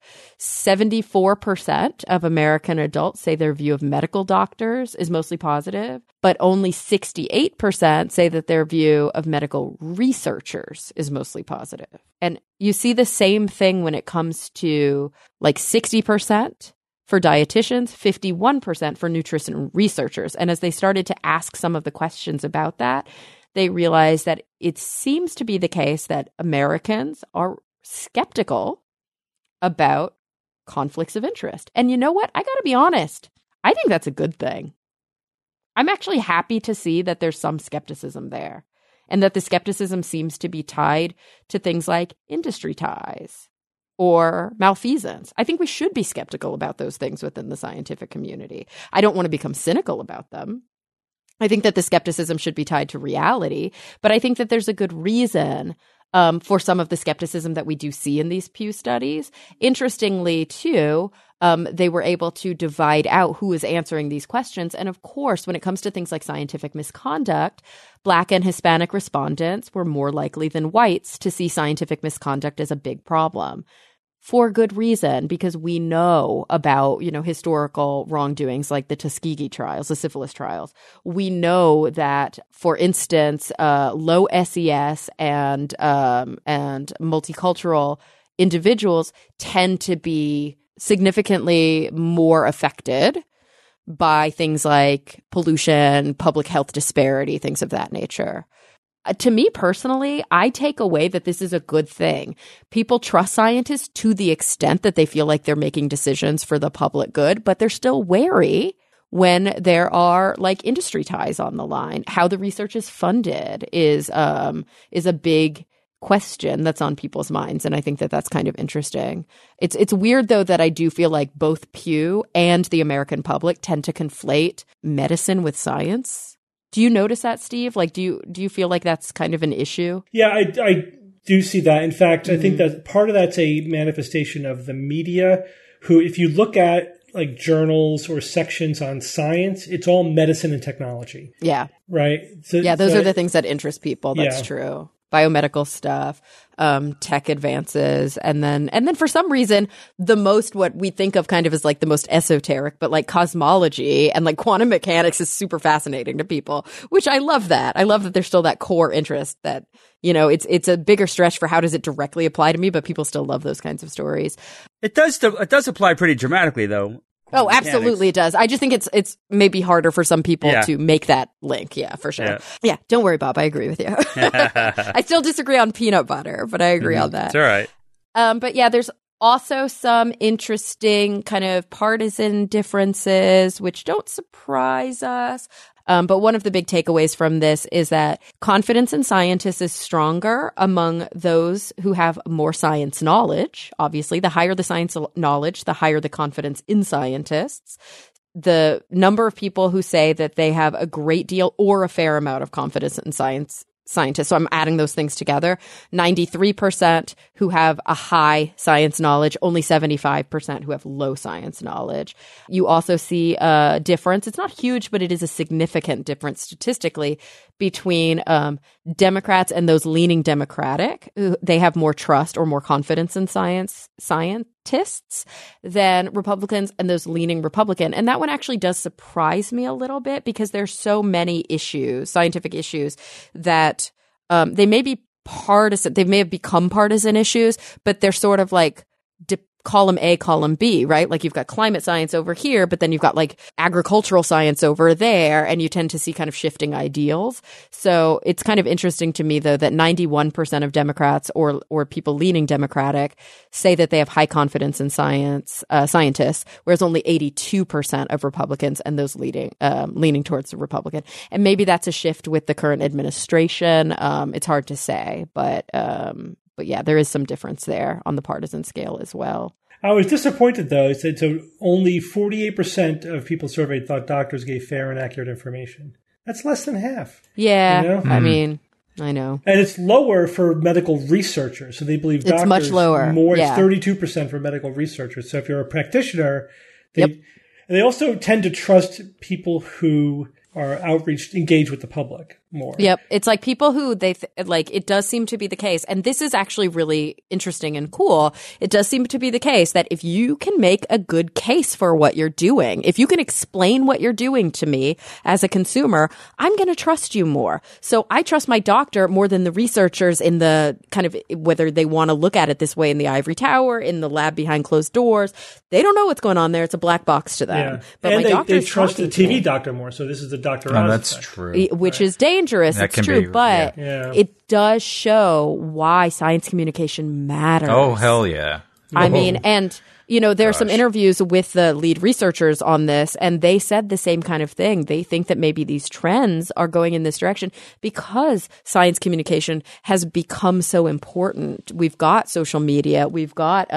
74% of American adults say their view of medical doctors is mostly positive, but only 68% say that their view of medical researchers is mostly positive. And you see the same thing when it comes to like 60% for dietitians, 51% for nutrition researchers. And as they started to ask some of the questions about that, they realized that it seems to be the case that Americans are skeptical about conflicts of interest. And you know what? I got to be honest. I think that's a good thing. I'm actually happy to see that there's some skepticism there, and that the skepticism seems to be tied to things like industry ties or malfeasance. I think we should be skeptical about those things within the scientific community. I don't want to become cynical about them. I think that the skepticism should be tied to reality, but I think that there's a good reason for some of the skepticism that we do see in these Pew studies. Interestingly, too, they were able to divide out who is answering these questions. And of course, when it comes to things like scientific misconduct, Black and Hispanic respondents were more likely than whites to see scientific misconduct as a big problem. For good reason, because we know about, historical wrongdoings like the Tuskegee trials, the syphilis trials. We know that, for instance, low SES and multicultural individuals tend to be significantly more affected by things like pollution, public health disparity, things of that nature. To me personally, I take away that this is a good thing. People trust scientists to the extent that they feel like they're making decisions for the public good, but they're still wary when there are like industry ties on the line. How the research is funded is a big question that's on people's minds, and I think that that's kind of interesting. It's weird though that I do feel like both Pew and the American public tend to conflate medicine with science. Do you notice that, Steve? Like, do you feel like that's kind of an issue? Yeah, I do see that. In fact, I think that part of that's a manifestation of the media, who, if you look at like journals or sections on science, it's all medicine and technology. Yeah. Right? Those are the things that interest people. That's true. Biomedical stuff, tech advances, and then for some reason, the most what we think of kind of as like the most esoteric, but like cosmology and like quantum mechanics is super fascinating to people, which I love that. I love that there's still that core interest that, it's a bigger stretch for how does it directly apply to me, but people still love those kinds of stories. It does apply pretty dramatically though. Oh, absolutely it does. I just think it's maybe harder for some people to make that link. Yeah, for sure. Yeah, don't worry, Bob. I agree with you. I still disagree on peanut butter, but I agree on that. It's all right. But yeah, there's also some interesting kind of partisan differences, which don't surprise us. But one of the big takeaways from this is that confidence in scientists is stronger among those who have more science knowledge. Obviously, the higher the science knowledge, the higher the confidence in scientists. The number of people who say that they have a great deal or a fair amount of confidence in scientists. So I'm adding those things together. 93% who have a high science knowledge, only 75% who have low science knowledge. You also see a difference. It's not huge, but it is a significant difference statistically between Democrats and those leaning Democratic. They have more trust or more confidence in scientists than Republicans and those leaning Republican. And that one actually does surprise me a little bit because there's so many issues, scientific issues, that they may be partisan. They may have become partisan issues, but they're sort of like column A, column B, right? Like you've got climate science over here, but then you've got like agricultural science over there, and you tend to see kind of shifting ideals. So it's kind of interesting to me, though, that 91% of Democrats or people leaning Democratic say that they have high confidence in scientists, whereas only 82% of Republicans and those leaning towards the Republican. And maybe that's a shift with the current administration. It's hard to say, but yeah, there is some difference there on the partisan scale as well. I was disappointed, though. It said so only 48% of people surveyed thought doctors gave fair and accurate information. That's less than half. Yeah, I mean, I know. And it's lower for medical researchers. So they believe doctors. It's much lower. More, it's 32% for medical researchers. So if you're a practitioner, they also tend to trust people who outreach, engage with the public more. Yep. It's like people who it does seem to be the case. And this is actually really interesting and cool. It does seem to be the case that if you can make a good case for what you're doing, if you can explain what you're doing to me as a consumer, I'm going to trust you more. So I trust my doctor more than the researchers in the kind of, whether they want to look at it this way in the ivory tower, in the lab behind closed doors. They don't know what's going on there. It's a black box to them. Yeah. But and they trust the TV doctor more. So this is the Dr. Oz that's effect. true. Which is dangerous. That it's true. But yeah. it does show why science communication matters. Oh, hell yeah. I mean, and, there are some interviews with the lead researchers on this, and they said the same kind of thing. They think that maybe these trends are going in this direction because science communication has become so important. We've got social media. We've got,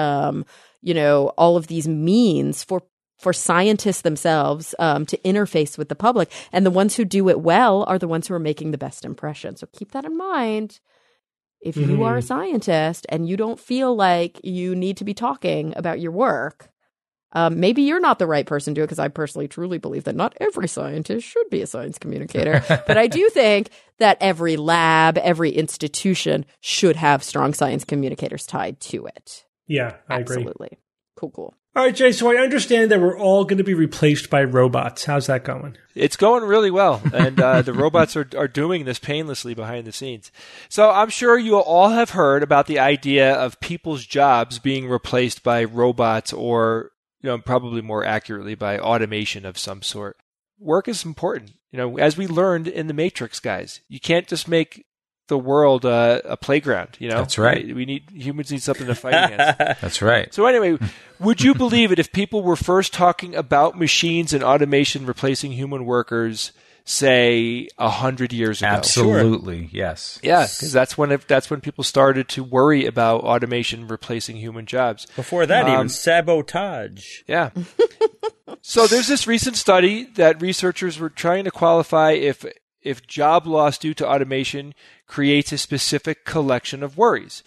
all of these means for scientists themselves to interface with the public. And the ones who do it well are the ones who are making the best impression. So keep that in mind. If you are a scientist and you don't feel like you need to be talking about your work, maybe you're not the right person to do it, because I personally truly believe that not every scientist should be a science communicator. But I do think that every lab, every institution should have strong science communicators tied to it. Yeah, I agree. Absolutely. Cool. All right, Jay, so I understand that we're all going to be replaced by robots. How's that going? It's going really well, and the robots are doing this painlessly behind the scenes. So I'm sure you all have heard about the idea of people's jobs being replaced by robots, or probably more accurately by automation of some sort. Work is important. As we learned in The Matrix, guys, you can't just make the world a playground. That's right. Humans need something to fight against. That's right. So anyway, would you believe it if people were first talking about machines and automation replacing human workers, say 100 years ago? Absolutely, yes. Yeah, because that's when people started to worry about automation replacing human jobs. Before that, even sabotage. Yeah. So there's this recent study that researchers were trying to qualify if job loss due to automation creates a specific collection of worries.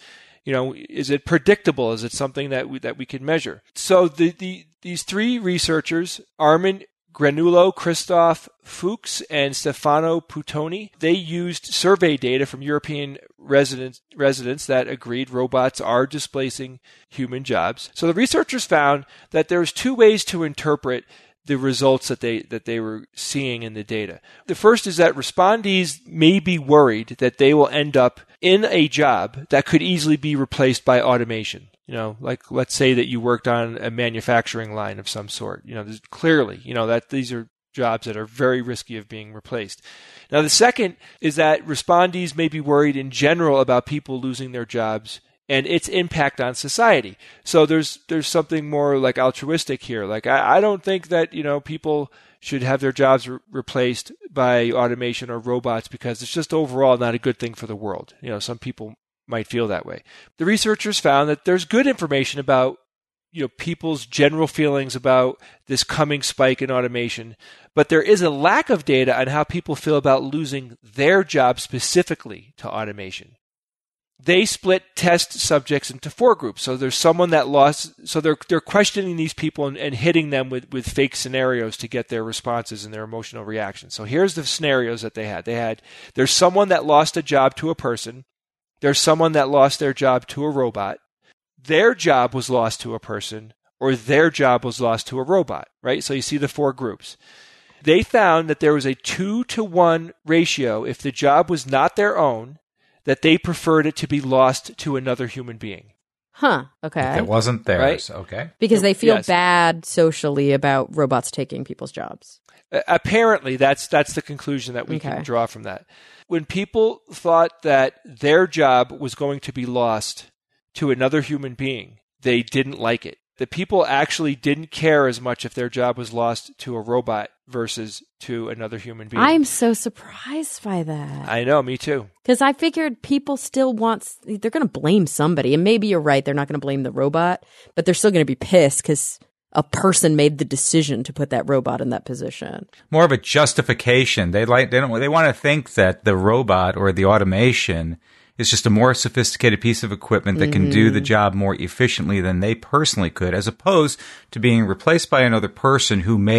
Is it predictable? Is it something that we can measure? So these three researchers, Armin Granulo, Christoph Fuchs, and Stefano Putoni, they used survey data from European residents that agreed robots are displacing human jobs. So the researchers found that there's two ways to interpret the results that they were seeing in the data. The first is that respondees may be worried that they will end up in a job that could easily be replaced by automation. Like let's say that you worked on a manufacturing line of some sort. Clearly, that these are jobs that are very risky of being replaced. Now, the second is that respondees may be worried in general about people losing their jobs and its impact on society. So there's something more like altruistic here. Like I don't think that people should have their jobs replaced by automation or robots because it's just overall not a good thing for the world. Some people might feel that way. The researchers found that there's good information about people's general feelings about this coming spike in automation, but there is a lack of data on how people feel about losing their job specifically to automation. They split test subjects into 4 groups. So there's someone that lost. So they're questioning these people and hitting them with fake scenarios to get their responses and their emotional reactions. So here's the scenarios that they had. There's someone that lost a job to a person. There's someone that lost their job to a robot. Their job was lost to a person, or their job was lost to a robot, right? So you see the 4 groups. They found that there was a 2-to-1 ratio if the job was not their own, that they preferred it to be lost to another human being. Huh. Okay. It wasn't theirs. Right? Okay. Because they feel bad socially about robots taking people's jobs. Apparently, that's the conclusion that we can draw from that. When people thought that their job was going to be lost to another human being, they didn't like it. The people actually didn't care as much if their job was lost to a robot versus to another human being. I'm so surprised by that. I know, me too. Because I figured people still they're going to blame somebody. And maybe you're right, they're not going to blame the robot, but they're still going to be pissed because a person made the decision to put that robot in that position. More of a justification. They want to think that the robot or the automation is just a more sophisticated piece of equipment that can do the job more efficiently than they personally could, as opposed to being replaced by another person who may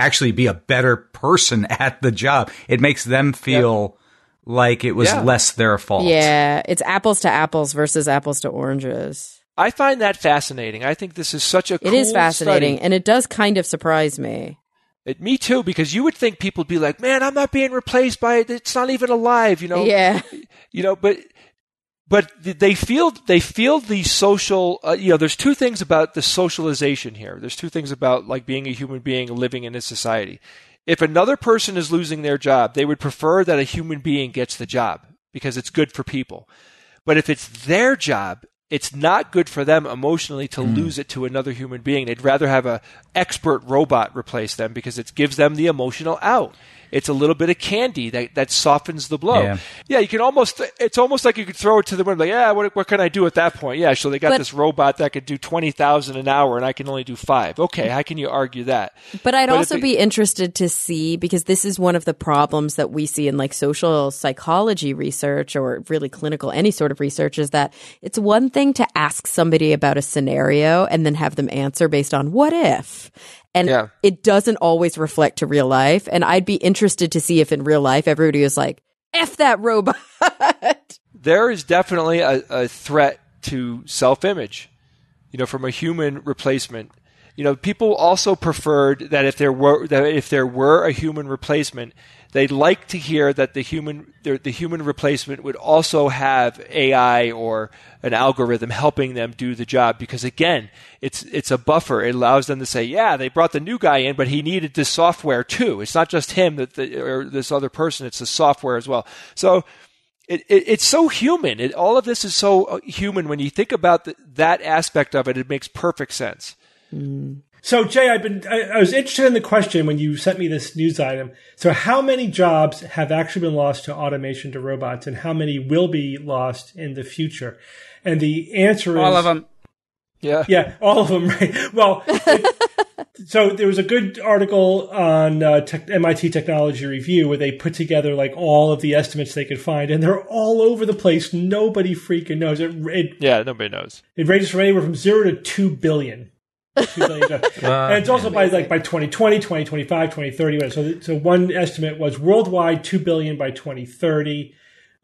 actually be a better person at the job. It makes them feel like it was less their fault. Yeah, it's apples to apples versus apples to oranges. I find that fascinating. I think this is such a cool It is fascinating, study. and it does kind of surprise me. Me too, because you would think people would be like, man, I'm not being replaced by it. It's not even alive, Yeah. But they feel the social, there's two things about the socialization here. There's two things about like being a human being living in a society. If another person is losing their job, they would prefer that a human being gets the job because it's good for people. But if it's their job, it's not good for them emotionally to lose it to another human being. They'd rather have an expert robot replace them because it gives them the emotional out. It's a little bit of candy that softens the blow. Yeah, you can it's almost like you could throw it to the wind, like, yeah, what can I do at that point? Yeah, so they got this robot that could do 20,000 an hour and I can only do 5. Okay, how can you argue that? But I'd also be interested to see, because this is one of the problems that we see in like social psychology research or really clinical, any sort of research, is that it's one thing to ask somebody about a scenario and then have them answer based on what if. And it doesn't always reflect to real life. And I'd be interested to see if in real life everybody was like, F that robot. There is definitely a threat to self-image, from a human replacement. People also preferred that if there were a human replacement, they'd like to hear that the human replacement would also have AI or an algorithm helping them do the job, because again, it's a buffer. It allows them to say, yeah, they brought the new guy in, but he needed this software too. It's not just him or this other person; it's the software as well. So it's so human. All of this is so human. When you think about that aspect of it, it makes perfect sense. So, Jay, I was interested in the question when you sent me this news item. So how many jobs have actually been lost to automation, to robots, and how many will be lost in the future? And the answer is... all of them. Yeah. Yeah, all of them, right? Well, so there was a good article on MIT Technology Review where they put together like all of the estimates they could find, and they're all over the place. Nobody freaking knows. Nobody knows. It ranges from anywhere from 0 to 2 billion. And it's also by 2020, 2025, 2030. So one estimate was worldwide 2 billion by 2030.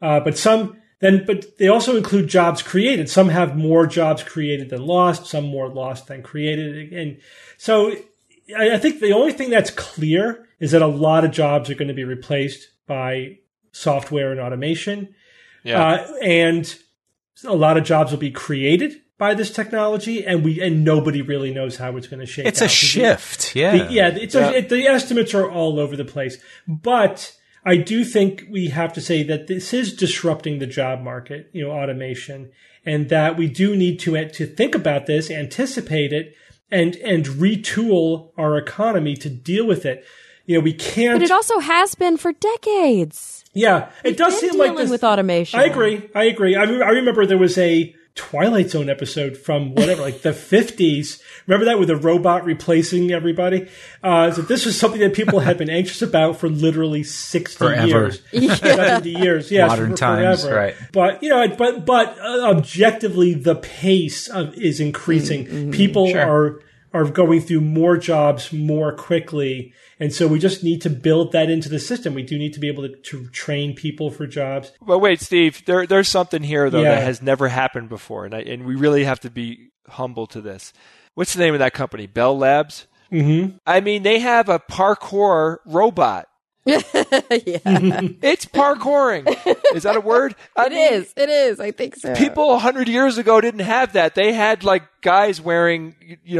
But they also include jobs created. Some have more jobs created than lost, some more lost than created. And so I think the only thing that's clear is that a lot of jobs are going to be replaced by software and automation. And a lot of jobs will be created by this technology, and nobody really knows how it's going to shake out. It's a shift, the estimates are all over the place. But I do think we have to say that this is disrupting the job market, automation, and that we do need to think about this, anticipate it, and retool our economy to deal with it. We can't. But it also has been for decades. Yeah, it does seem like dealing with automation. I agree. I remember there was a Twilight Zone episode from whatever, like the 50s. Remember that, with a robot replacing everybody? So this was something that people had been anxious about for literally 60 years. 70 years. Yeah, modern times, forever. right. But, but objectively, the pace is increasing. People are going through more jobs more quickly. And so we just need to build that into the system. We do need to be able to train people for jobs. Well, wait, Steve, there's something here, though, that has never happened before. And we really have to be humble to this. What's the name of that company? Bell Labs? Mm-hmm. I mean, they have a parkour robot. It's parkouring. Is that a word? It is. I think so. People 100 years ago didn't have that. They had like guys wearing,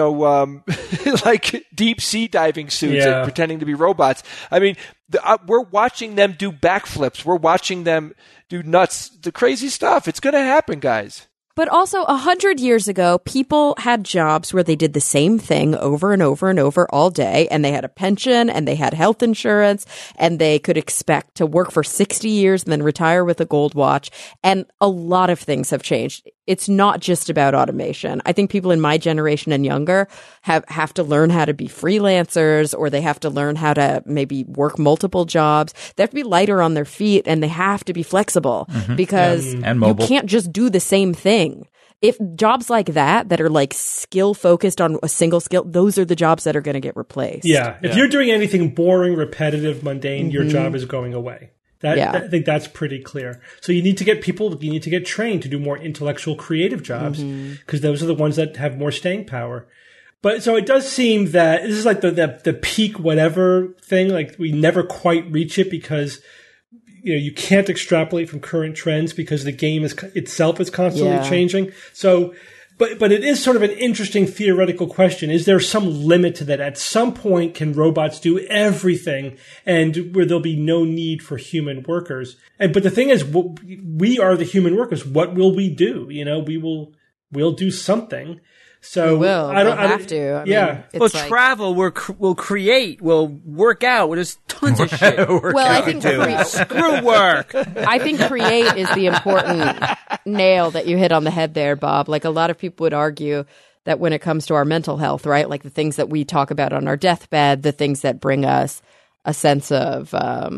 like deep sea diving suits and pretending to be robots. I mean, we're watching them do backflips. We're watching them do the crazy stuff. It's going to happen, guys. But also 100 years ago, people had jobs where they did the same thing over and over and over all day, and they had a pension and they had health insurance, and they could expect to work for 60 years and then retire with a gold watch. And a lot of things have changed. It's not just about automation. I think people in my generation and younger have to learn how to be freelancers, or they have to learn how to maybe work multiple jobs. They have to be lighter on their feet, and they have to be flexible because and mobile. You can't just do the same thing. if jobs like that are like skill focused on a single skill, those are the jobs that are going to get replaced. Yeah. If you're doing anything boring, repetitive, mundane, your job is going away. I think that's pretty clear. So you need to get trained to do more intellectual, creative jobs because those are the ones that have more staying power. But so it does seem that this is like the peak whatever thing. Like we never quite reach it because you can't extrapolate from current trends because the game itself is constantly changing. So. But it is sort of an interesting theoretical question. Is there some limit to that? At some point, can robots do everything and where there'll be no need for human workers? But the thing is, we are the human workers. What will we do? We'll do something. So we will. I don't have to. I mean, we'll travel. We'll create. We'll work out. There's tons of shit. I think screw work. I think create is the important nail that you hit on the head there, Bob. Like a lot of people would argue that when it comes to our mental health, right? Like the things that we talk about on our deathbed, the things that bring us a sense of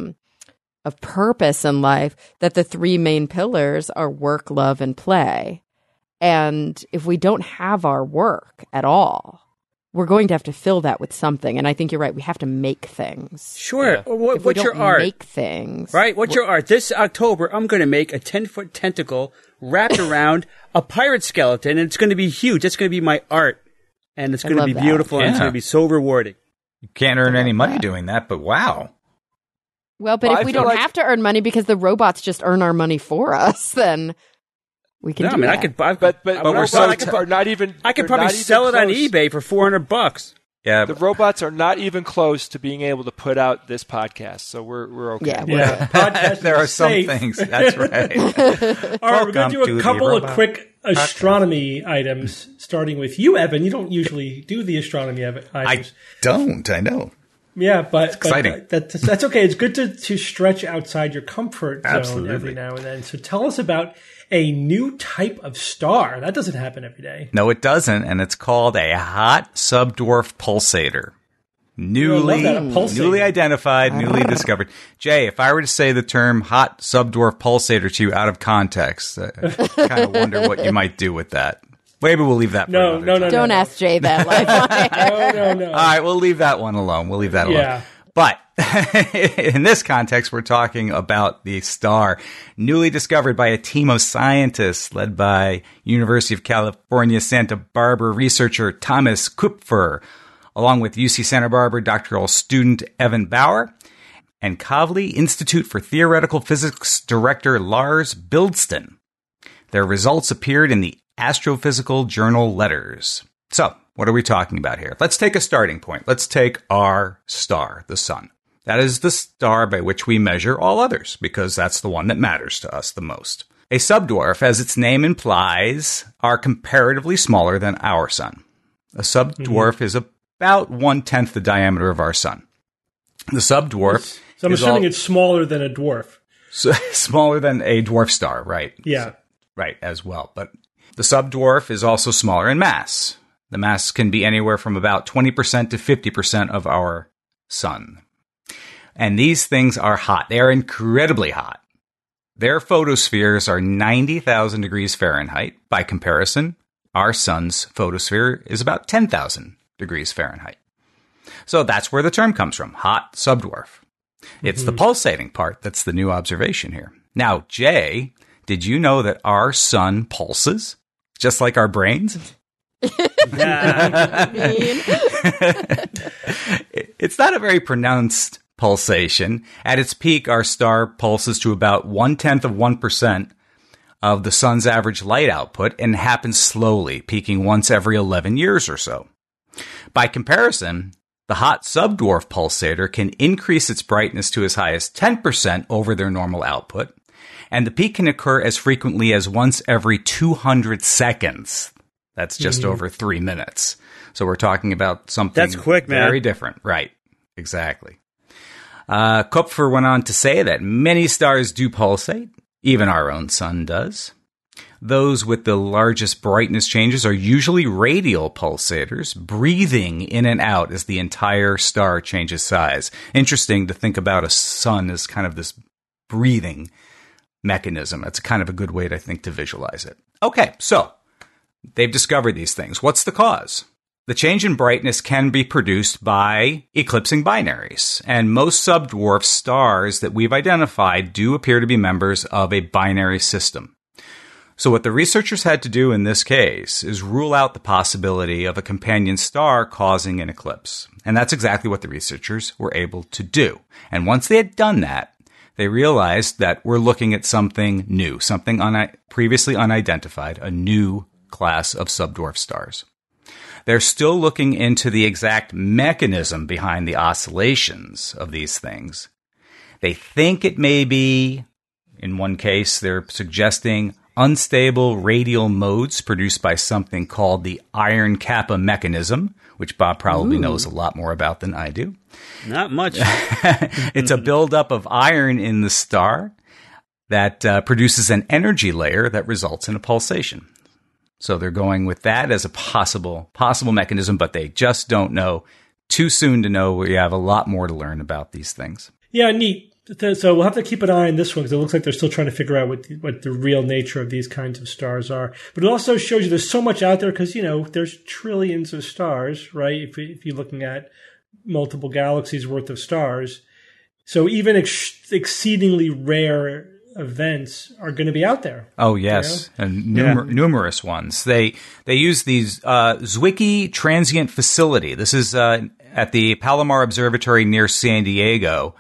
purpose in life, that the three main pillars are work, love, and play. And if we don't have our work at all, we're going to have to fill that with something. And I think you're right. We have to make things. Sure. Yeah. What's your art? Make things. Right. What's your art? This October, I'm going to make a 10-foot tentacle wrapped around a pirate skeleton, and it's going to be huge. That's going to be my art. And it's going to be beautiful, and it's going to be so rewarding. You can't earn any money doing that, but wow. Well, but if we don't have to earn money because the robots just earn our money for us, then... we can do that. I could buy, but robots are not even. I could probably sell it on eBay for $400. Yeah, the robots are not even close to being able to put out this podcast, so we're okay. Yeah, there are some things. That's right. All right, we're going to do a couple of quick astronomy items, starting with you, Evan. You don't usually do the astronomy items. I don't. I know. Yeah, but exciting. That's okay. It's good to stretch outside your comfort zone Absolutely. every now and then. So tell us about a new type of star. That doesn't happen every day. No, it doesn't, and it's called a hot subdwarf pulsator. Newly identified, newly discovered. Jay, if I were to say the term hot subdwarf pulsator to you out of context, I kind of wonder what you might do with that. Maybe we'll leave that for another time. Don't ask Jay that live on air. No. All right, we'll leave that one alone. Yeah. But in this context, we're talking about the star newly discovered by a team of scientists led by University of California, Santa Barbara researcher Thomas Kupfer, along with UC Santa Barbara doctoral student Evan Bauer, and Kavli Institute for Theoretical Physics director Lars Bildston. Their results appeared in the Astrophysical Journal Letters. So, what are we talking about here? Let's take a starting point. Let's take our star, the sun. That is the star by which we measure all others, because that's the one that matters to us the most. A subdwarf, as its name implies, are comparatively smaller than our sun. A subdwarf is about 1/10 the diameter of our sun. The subdwarf... So I'm assuming it's smaller than a dwarf. So, smaller than a dwarf star, right? Yeah. Right, as well. But the subdwarf is also smaller in mass. The mass can be anywhere from about 20% to 50% of our sun. And these things are hot. They are incredibly hot. Their photospheres are 90,000 degrees Fahrenheit. By comparison, our sun's photosphere is about 10,000 degrees Fahrenheit. So that's where the term comes from, hot subdwarf. It's the pulsating part that's the new observation here. Now, Jay, did you know that our sun pulses, just like our brains? It's not a very pronounced pulsation. At its peak, our star pulses to about 1/10% of the sun's average light output and happens slowly, peaking once every 11 years or so. By comparison, the hot subdwarf pulsator can increase its brightness to as high as 10% over their normal output, and the peak can occur as frequently as once every 200 seconds. That's just over 3 minutes. So we're talking about something that's quick, man. Very different. Right. Exactly. Kupfer went on to say that many stars do pulsate. Even our own sun does. Those with the largest brightness changes are usually radial pulsators, breathing in and out as the entire star changes size. Interesting to think about a sun as kind of this breathing mechanism. That's kind of a good way to think to visualize it. Okay, so they've discovered these things. What's the cause? The change in brightness can be produced by eclipsing binaries, and most subdwarf stars that we've identified do appear to be members of a binary system. So what the researchers had to do in this case is rule out the possibility of a companion star causing an eclipse. And that's exactly what the researchers were able to do. And once they had done that, they realized that we're looking at something new, something previously unidentified, a new class of subdwarf stars. They're still looking into the exact mechanism behind the oscillations of these things. They think it may be, in one case, they're suggesting unstable radial modes produced by something called the iron kappa mechanism, which Bob probably knows a lot more about than I do. Not much. It's a buildup of iron in the star that produces an energy layer that results in a pulsation. So they're going with that as a possible mechanism, but they just don't know. Too soon to know. We have a lot more to learn about these things. Yeah, neat. So we'll have to keep an eye on this one because it looks like they're still trying to figure out what the real nature of these kinds of stars are. But it also shows you there's so much out there because, there's trillions of stars, right? If you're looking at multiple galaxies worth of stars. So even exceedingly rare events are going to be out there. Oh, yes. And numerous ones. They use these Zwicky Transient Facility. This is at the Palomar Observatory near San Diego.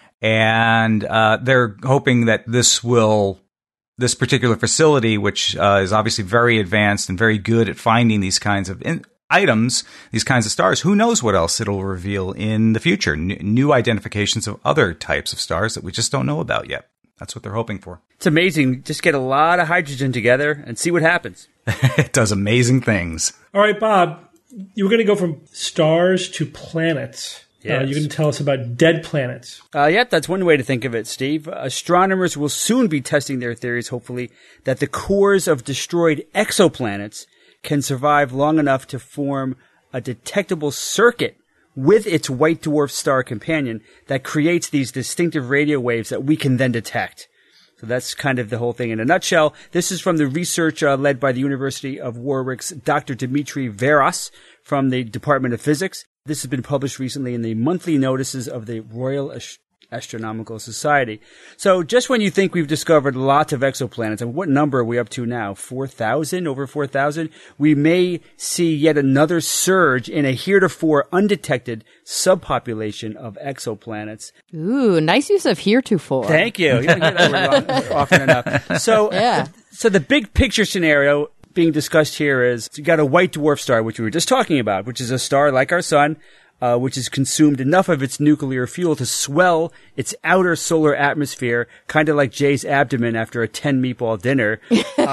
And they're hoping that this particular facility, which is obviously very advanced and very good at finding these kinds of items, these kinds of stars, who knows what else it'll reveal in the future, new identifications of other types of stars that we just don't know about yet. That's what they're hoping for. It's amazing. Just get a lot of hydrogen together and see what happens. It does amazing things. All right, Bob, you were going to go from stars to planets. Yes. You're going to tell us about dead planets. That's one way to think of it, Steve. Astronomers will soon be testing their theories, hopefully, that the cores of destroyed exoplanets can survive long enough to form a detectable circuit with its white dwarf star companion that creates these distinctive radio waves that we can then detect. So that's kind of the whole thing in a nutshell. This is from the research led by the University of Warwick's Dr. Dimitri Veras from the Department of Physics. This has been published recently in the monthly notices of the Royal Astronomical Society. So just when you think we've discovered lots of exoplanets, and what number are we up to now? 4,000? Over 4,000? We may see yet another surge in a heretofore undetected subpopulation of exoplanets. Ooh, nice use of heretofore. Thank you. You don't hear that word often enough. So, so the big picture scenario being discussed here is you got a white dwarf star, which we were just talking about, which is a star like our sun, which has consumed enough of its nuclear fuel to swell its outer solar atmosphere, kind of like Jay's abdomen after a 10 meatball dinner.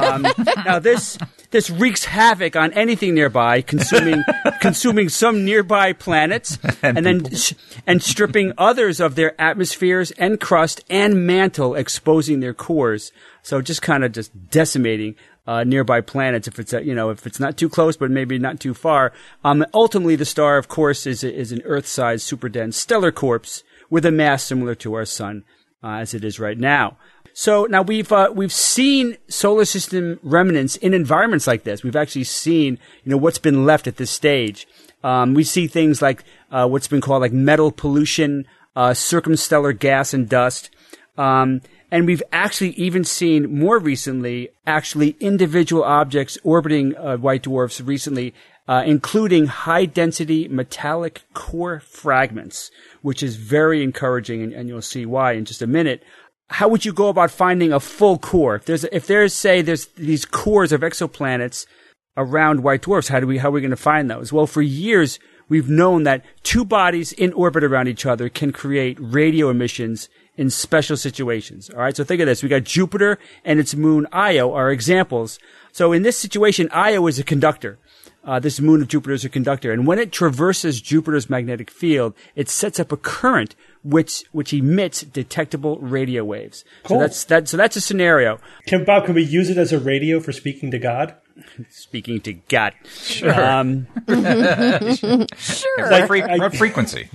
Now this wreaks havoc on anything nearby, consuming some nearby planets, and then stripping others of their atmospheres and crust and mantle, exposing their cores. So just kind of just decimating nearby planets if it's not too close, but maybe not too far. Ultimately, the star, of course, is an Earth-sized superdense stellar corpse with a mass similar to our sun, as it is right now. So now we've seen solar system remnants in environments like this. We've actually seen what's been left at this stage. We see things like what's been called like metal pollution, circumstellar gas and dust. And we've actually even seen more recently, individual objects orbiting white dwarfs recently, including high-density metallic core fragments, which is very encouraging, and you'll see why in just a minute. How would you go about finding a full core? If there's these cores of exoplanets around white dwarfs, how are we going to find those? Well, for years, we've known that two bodies in orbit around each other can create radio emissions in special situations. All right. So think of this. We got Jupiter and its moon Io are examples. So in this situation, Io is a conductor. This moon of Jupiter is a conductor. And when it traverses Jupiter's magnetic field, it sets up a current which emits detectable radio waves. Cool. So that's a scenario. Can we use it as a radio for speaking to God? Speaking to God. Sure. Sure. What frequency?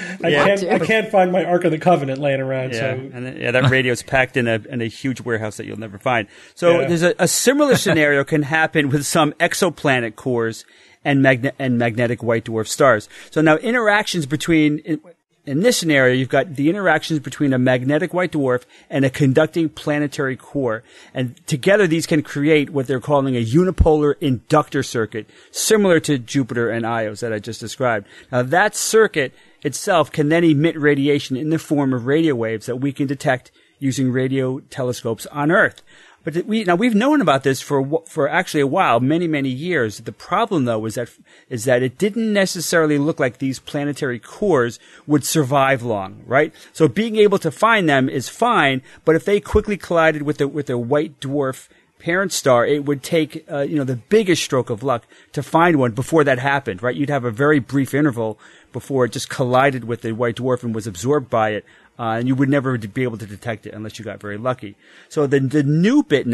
I can't find my Ark of the Covenant laying around. Yeah, So and that radio's packed in a huge warehouse that you'll never find. So there's a similar scenario can happen with some exoplanet cores and magnetic white dwarf stars. So now interactions between in this scenario, you've got the interactions between a magnetic white dwarf and a conducting planetary core. And together these can create what they're calling a unipolar inductor circuit, similar to Jupiter and Io's that I just described. Now that circuit itself can then emit radiation in the form of radio waves that we can detect using radio telescopes on Earth. But we've known about this for actually a while, many years. The problem though is that it didn't necessarily look like these planetary cores would survive long, right? So being able to find them is fine, but if they quickly collided with the white dwarf parent star, it would take the biggest stroke of luck to find one before that happened, right? You'd have a very brief interval before it just collided with the white dwarf and was absorbed by it. And you would never be able to detect it unless you got very lucky. So the new bit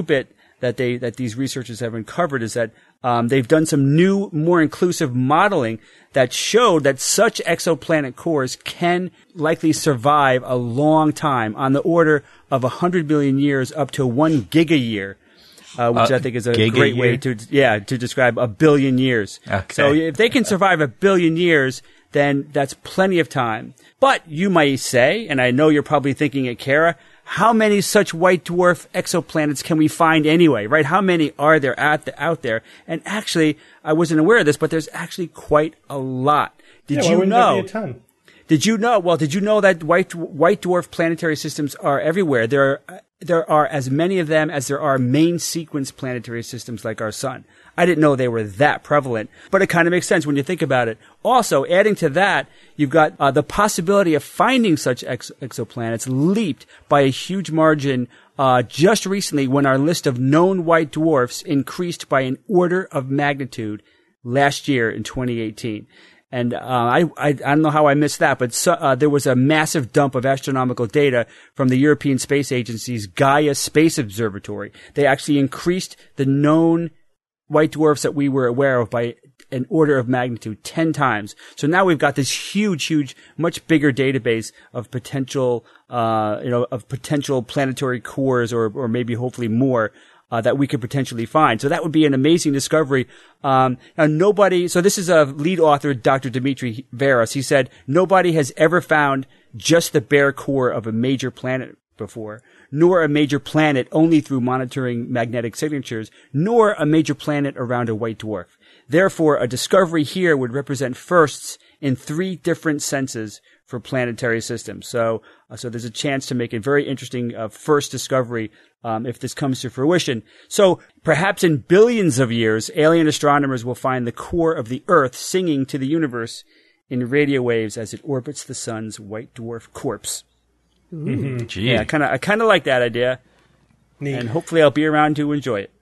that these researchers have uncovered is that they've done some new, more inclusive modeling that showed that such exoplanet cores can likely survive a long time, on the order of 100 million years up to 1 gigayear. Which I think is a great way to describe a billion years. Okay. So if they can survive a billion years, then that's plenty of time. But you might say, and I know you're probably thinking it, Kara, how many such white dwarf exoplanets can we find anyway, right? How many are there out there? And actually, I wasn't aware of this, but there's actually quite a lot. Did you know? There be a ton? Did you know? Well, did you know that white dwarf planetary systems are everywhere? There are as many of them as there are main sequence planetary systems like our sun. I didn't know they were that prevalent, but it kind of makes sense when you think about it. Also, adding to that, you've got the possibility of finding such exoplanets leaped by a huge margin just recently, when our list of known white dwarfs increased by an order of magnitude last year in 2018. And I don't know how I missed that, but there was a massive dump of astronomical data from the European Space Agency's Gaia Space Observatory. They actually increased the known white dwarfs that we were aware of by an order of magnitude 10 times. So now we've got this huge, much bigger database of potential, potential planetary cores, or maybe hopefully more, that we could potentially find. So that would be an amazing discovery. So this is a lead author, Dr. Dimitri Veras. He said, nobody has ever found just the bare core of a major planet before, nor a major planet only through monitoring magnetic signatures, nor a major planet around a white dwarf. Therefore, a discovery here would represent firsts in 3 different senses for planetary systems. So there's a chance to make a very interesting first discovery if this comes to fruition. So perhaps in billions of years, alien astronomers will find the core of the Earth singing to the universe in radio waves as it orbits the sun's white dwarf corpse. Mm-hmm. Gee. Yeah, I kind of like that idea. Neat. And hopefully I'll be around to enjoy it.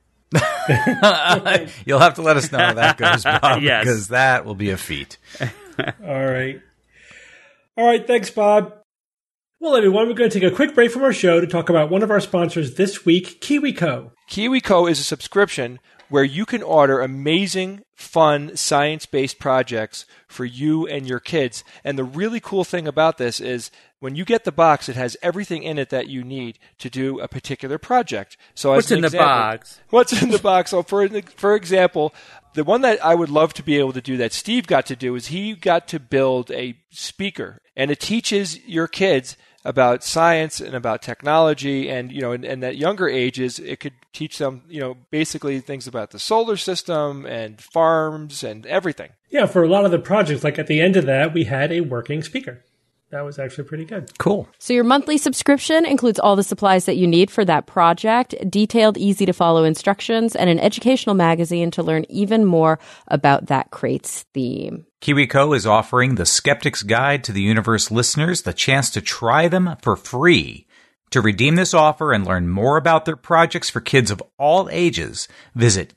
You'll have to let us know how that goes, Bob, yes. Because that will be a feat. All right, thanks, Bob. Well, everyone, we're going to take a quick break from our show to talk about one of our sponsors this week, KiwiCo. KiwiCo is a subscription where you can order amazing, fun, science-based projects for you and your kids. And the really cool thing about this is when you get the box, it has everything in it that you need to do a particular project. So what's in the box? What's in the box? So for example, the one that I would love to be able to do that Steve got to do is he got to build a speaker, and it teaches your kids about science and about technology, and and at younger ages, it could teach them, basically things about the solar system and farms and everything. Yeah, for a lot of the projects, like at the end of that, we had a working speaker. That was actually pretty good. Cool. So your monthly subscription includes all the supplies that you need for that project, detailed, easy-to-follow instructions, and an educational magazine to learn even more about that crate's theme. KiwiCo is offering the Skeptic's Guide to the Universe listeners the chance to try them for free. To redeem this offer and learn more about their projects for kids of all ages, visit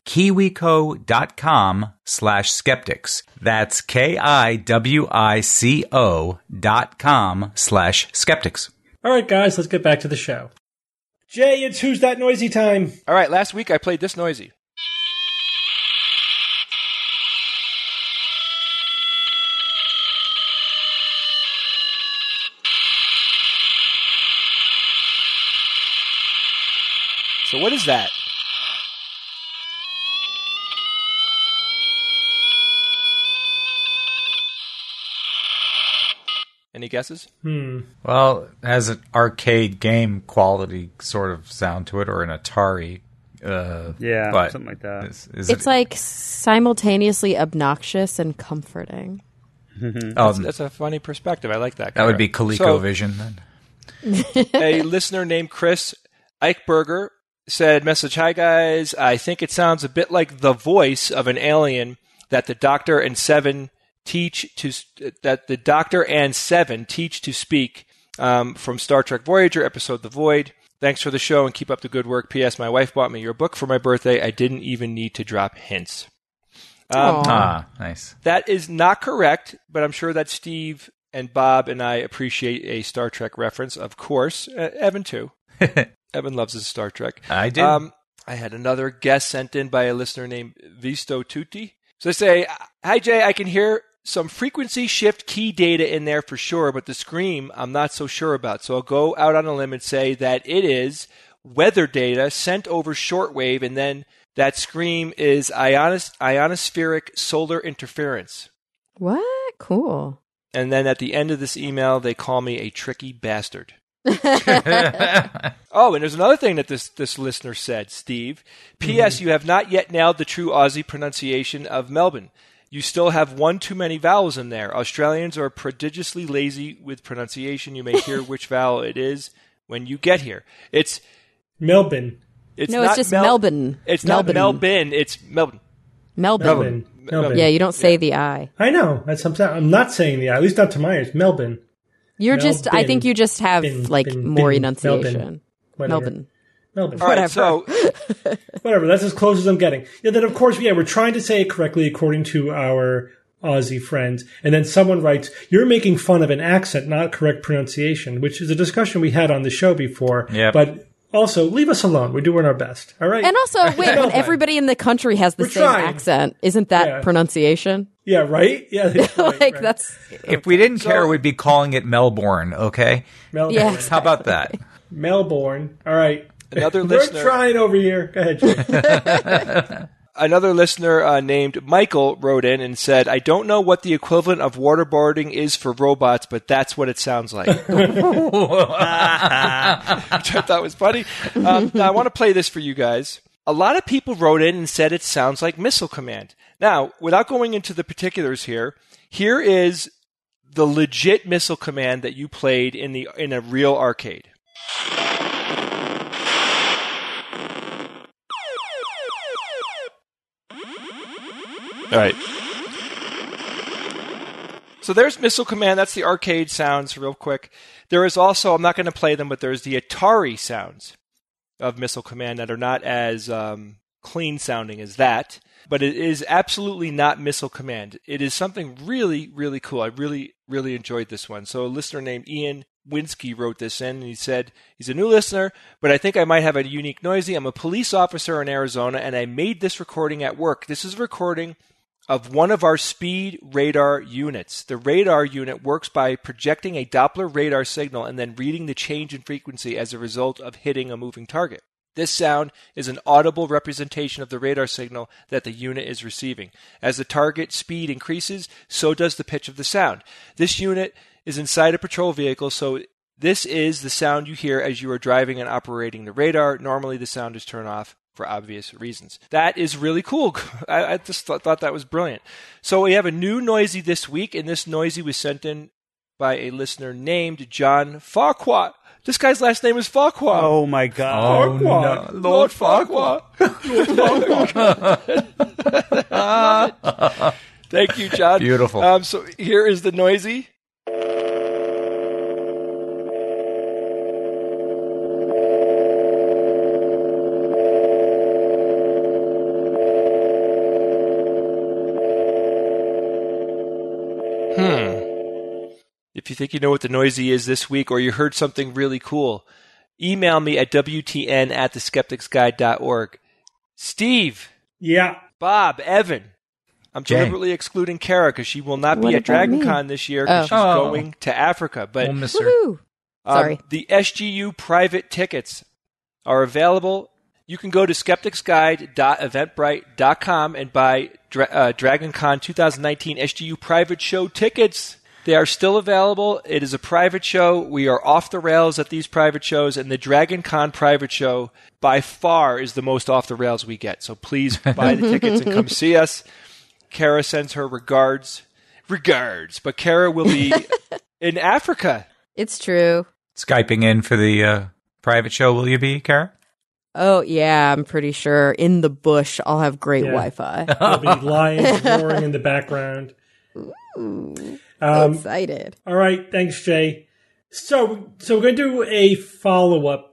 kiwico.com/skeptics. That's KIWICO.com/skeptics. All right, guys, let's get back to the show. Jay, it's Who's That Noisy time. All right, last week I played this noisy. So what is that? Any guesses? Well, it has an arcade game quality sort of sound to it, or an Atari. But something like that. It's like simultaneously obnoxious and comforting. That's a funny perspective. I like that. That would be ColecoVision then. A listener named Chris Eichberger said, "Message, hi guys. I think it sounds a bit like the voice of an alien that the Doctor and Seven teach to speak from Star Trek Voyager episode The Void. Thanks for the show and keep up the good work. P.S. My wife bought me your book for my birthday. I didn't even need to drop hints." Nice. That is not correct, but I'm sure that Steve and Bob and I appreciate a Star Trek reference, of course. Evan, too. Evan loves his Star Trek. I do. I had another guest sent in by a listener named Visto Tutti. So they say, "Hi, Jay, I can hear some frequency shift key data in there for sure, but the scream I'm not so sure about. So I'll go out on a limb and say that it is weather data sent over shortwave, and then that scream is ionospheric solar interference." What? Cool. And then at the end of this email, they call me a tricky bastard. Oh, and there's another thing that this listener said, Steve. P.S. You have not yet nailed the true Aussie pronunciation of Melbourne. You still have one too many vowels in there. Australians are prodigiously lazy with pronunciation. You may hear which vowel it is when you get here. It's Melbourne. It's just Melbourne. It's Melbourne. not Melbourne. It's Melbourne. Melbourne. Melbourne. Yeah, you don't say the I. I know. That's what I'm not saying the I. At least not to my ears. Melbourne. I think you just have more enunciation. Melbourne. Melbourne. All right, so whatever. That's as close as I'm getting. Yeah. Then of course, we're trying to say it correctly according to our Aussie friends, and then someone writes, "You're making fun of an accent, not correct pronunciation," which is a discussion we had on the show before. Yeah. But also, leave us alone. We're doing our best. All right. And also, wait, when everybody in the country has the same accent, isn't that pronunciation? Yeah. Right. Yeah. Right. That's. If we didn't care, we'd be calling it Melbourne. Okay. Melbourne. Yeah, exactly. How about that? Melbourne. All right. Another We're listener trying over here. Go ahead, Jay. Another listener named Michael wrote in and said, "I don't know what the equivalent of waterboarding is for robots, but that's what it sounds like." Which I thought was funny. Now, I want to play this for you guys. A lot of people wrote in and said it sounds like Missile Command. Now, without going into the particulars here is the legit Missile Command that you played in a real arcade. All right. So there's Missile Command. That's the arcade sounds real quick. There is also, I'm not going to play them, but there's the Atari sounds of Missile Command that are not as clean sounding as that. But it is absolutely not Missile Command. It is something really, really cool. I really, really enjoyed this one. So a listener named Ian Winsky wrote this in, and he said, he's a new listener, but I think I might have a unique noisy. I'm a police officer in Arizona, and I made this recording at work. This is a recording of one of our speed radar units. The radar unit works by projecting a Doppler radar signal and then reading the change in frequency as a result of hitting a moving target. This sound is an audible representation of the radar signal that the unit is receiving. As the target speed increases, so does the pitch of the sound. This unit is inside a patrol vehicle, so this is the sound you hear as you are driving and operating the radar. Normally the sound is turned off for obvious reasons. That is really cool. I just thought that was brilliant. So we have a new noisy this week, and this noisy was sent in by a listener named John Farquhar. This guy's last name is Farquhar. Oh my God. Farquhar. No. Lord Farquhar. Thank you, John. Beautiful. So here is the noisy. If you think you know what the noisy is this week, or you heard something really cool, email me at wtn@theskepticsguide.org. Steve. Yeah. Bob. Evan. I'm deliberately excluding Kara because she will not be at DragonCon this year because she's going to Africa. But we'll miss her. Sorry. The SGU private tickets are available You can go to skepticsguide.eventbrite.com and buy DragonCon 2019 SGU private show tickets. They are still available. It is a private show. We are off the rails at these private shows, and the DragonCon private show by far is the most off the rails we get. So please buy the tickets and come see us. Kara sends her regards. But Kara will be in Africa. It's true. Skyping in for the private show, will you be, Kara? Oh, yeah, I'm pretty sure. In the bush, I'll have great Wi-Fi. There'll be lions roaring in the background. Ooh, excited. All right, thanks, Jay. So we're going to do a follow-up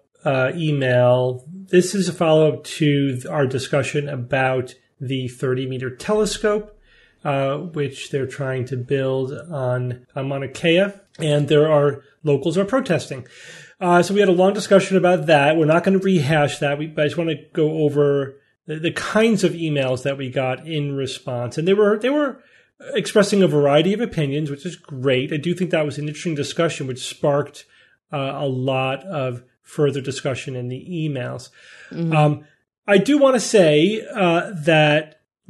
email. This is a follow-up to our discussion about the 30-meter telescope, which they're trying to build on Mauna Kea, and locals are protesting. So we had a long discussion about that. We're not going to rehash that. But I just want to go over the kinds of emails that we got in response. And they were expressing a variety of opinions, which is great. I do think that was an interesting discussion, which sparked a lot of further discussion in the emails. Mm-hmm. I do want to say that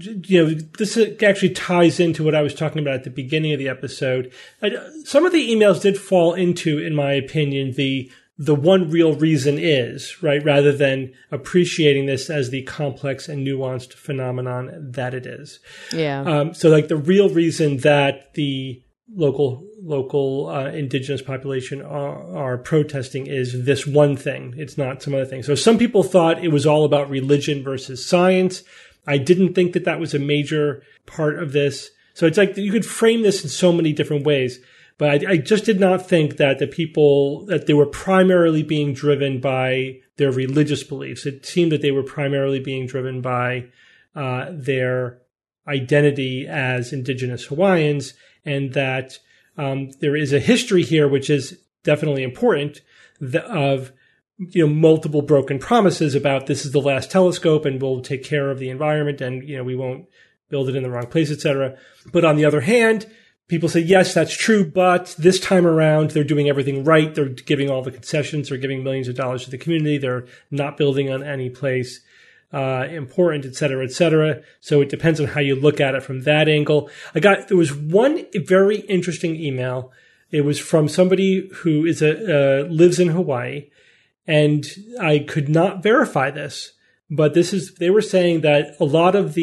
this actually ties into what I was talking about at the beginning of the episode. Some of the emails did fall into, in my opinion, the one real reason is, right, rather than appreciating this as the complex and nuanced phenomenon that it is. Yeah. So like the real reason that the local indigenous population are protesting is this one thing. It's not some other thing. So some people thought it was all about religion versus science. I didn't think that was a major part of this. So it's like you could frame this in so many different ways. But I just did not think that that they were primarily being driven by their religious beliefs. It seemed that they were primarily being driven by their identity as indigenous Hawaiians, and that there is a history here which is definitely important of multiple broken promises about this is the last telescope and we'll take care of the environment and we won't build it in the wrong place, etc. But on the other hand, people say, yes, that's true, but this time around, they're doing everything right. They're giving all the concessions. They're giving millions of dollars to the community. They're not building on any place important, et cetera, et cetera. So it depends on how you look at it from that angle. There was one very interesting email. It was from somebody who lives in Hawaii, and I could not verify this, but they were saying that a lot of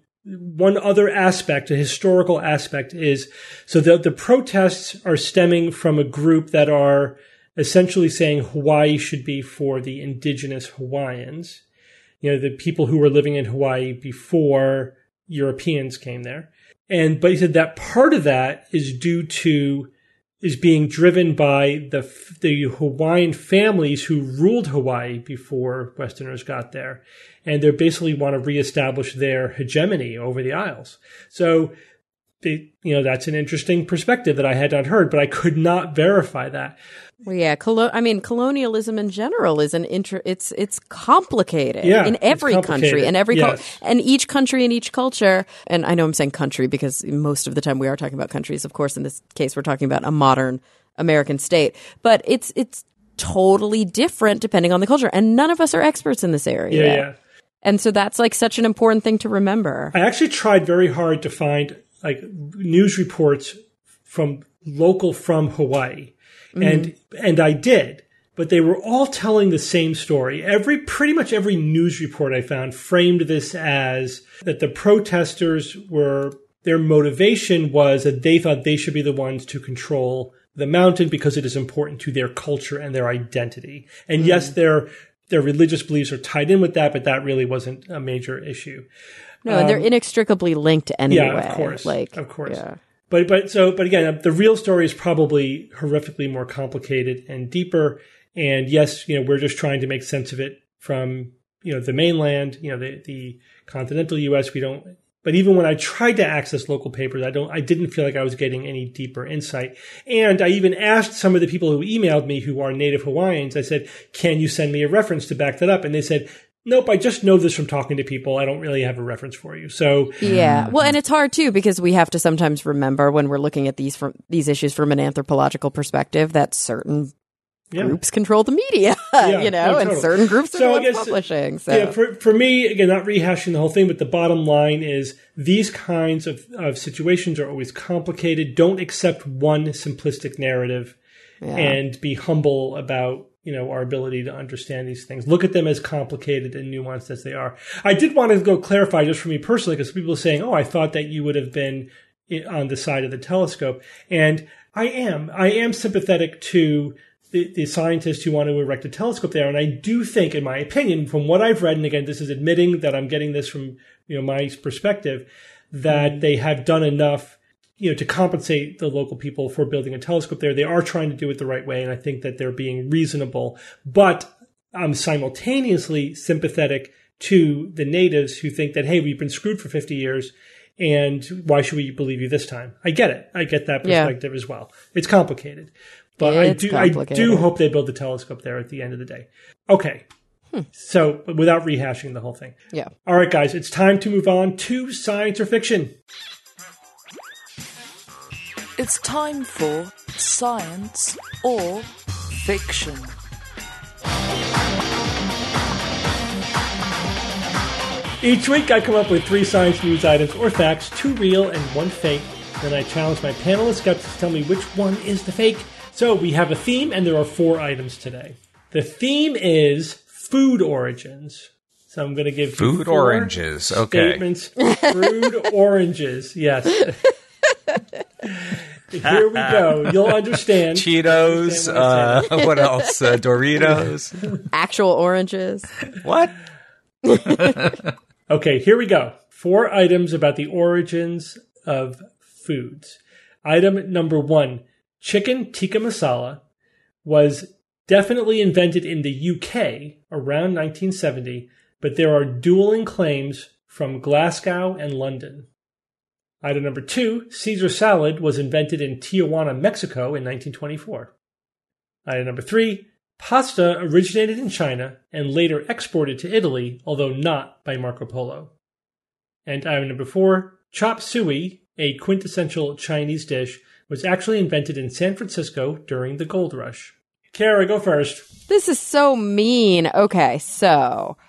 one other aspect, a historical aspect, is so the protests are stemming from a group that are essentially saying Hawaii should be for the indigenous Hawaiians, the people who were living in Hawaii before Europeans came there. But he said that part of that is being driven by the Hawaiian families who ruled Hawaii before Westerners got there. And they basically want to reestablish their hegemony over the Isles. So, that's an interesting perspective that I had not heard, but I could not verify that. Well, yeah, colonialism in general is it's complicated in every country and and each country and each culture. And I know I'm saying country because most of the time we are talking about countries. Of course, in this case, we're talking about a modern American state, but it's totally different depending on the culture. And none of us are experts in this area. Yeah. And so that's like such an important thing to remember. I actually tried very hard to find like news reports from Hawaii. And I did, but they were all telling the same story. Pretty much every news report I found framed this as that the protesters their motivation was that they thought they should be the ones to control the mountain because it is important to their culture and their identity. And yes, their religious beliefs are tied in with that, but that really wasn't a major issue. No, and they're inextricably linked anyway. Yeah, of course. Of course. Yeah. But again, the real story is probably horrifically more complicated and deeper. And yes, we're just trying to make sense of it from, the mainland, the continental U.S. But even when I tried to access local papers, I didn't feel like I was getting any deeper insight. And I even asked some of the people who emailed me who are native Hawaiians, I said, can you send me a reference to back that up? And they said, nope, I just know this from talking to people. I don't really have a reference for you. So yeah, well, and it's hard too because we have to sometimes remember when we're looking at these issues from an anthropological perspective that certain groups control the media, and certain groups are the ones publishing. So for me, again, not rehashing the whole thing, but the bottom line is these kinds of situations are always complicated. Don't accept one simplistic narrative and be humble about our ability to understand these things. Look at them as complicated and nuanced as they are. I did want to go clarify just for me personally, because people are saying, I thought that you would have been on the side of the telescope. And I am sympathetic to the scientists who want to erect a telescope there. And I do think, in my opinion, from what I've read, and again, this is admitting that I'm getting this from, my perspective, that they have done enough to compensate the local people for building a telescope there. They are trying to do it the right way, and I think that they're being reasonable. But I'm simultaneously sympathetic to the natives who think that, hey, we've been screwed for 50 years, and why should we believe you this time? I get it. I get that perspective as well. It's complicated. But I do hope they build the telescope there at the end of the day. Okay. So, without rehashing the whole thing. Yeah. All right, guys, it's time to move on to science or fiction. It's time for Science or Fiction. Each week I come up with 3 science news items or facts, 2 real and 1 fake. Then I challenge my panel of skeptics to tell me which one is the fake. So we have a theme and there are 4 items today. The theme is food origins. So I'm going to give food you 4 oranges. Okay. Statements. Food oranges. Yes. Here we go. You'll understand. Cheetos. What else? Doritos. Actual oranges. What? Okay, here we go. 4 items about the origins of foods. Item number 1. Chicken tikka masala was definitely invented in the UK around 1970, but there are dueling claims from Glasgow and London. Item number 2, Caesar salad was invented in Tijuana, Mexico in 1924. Item number 3, pasta originated in China and later exported to Italy, although not by Marco Polo. And item number 4, chop suey, a quintessential Chinese dish, was actually invented in San Francisco during the Gold Rush. Kara, go first. This is so mean. Okay, so,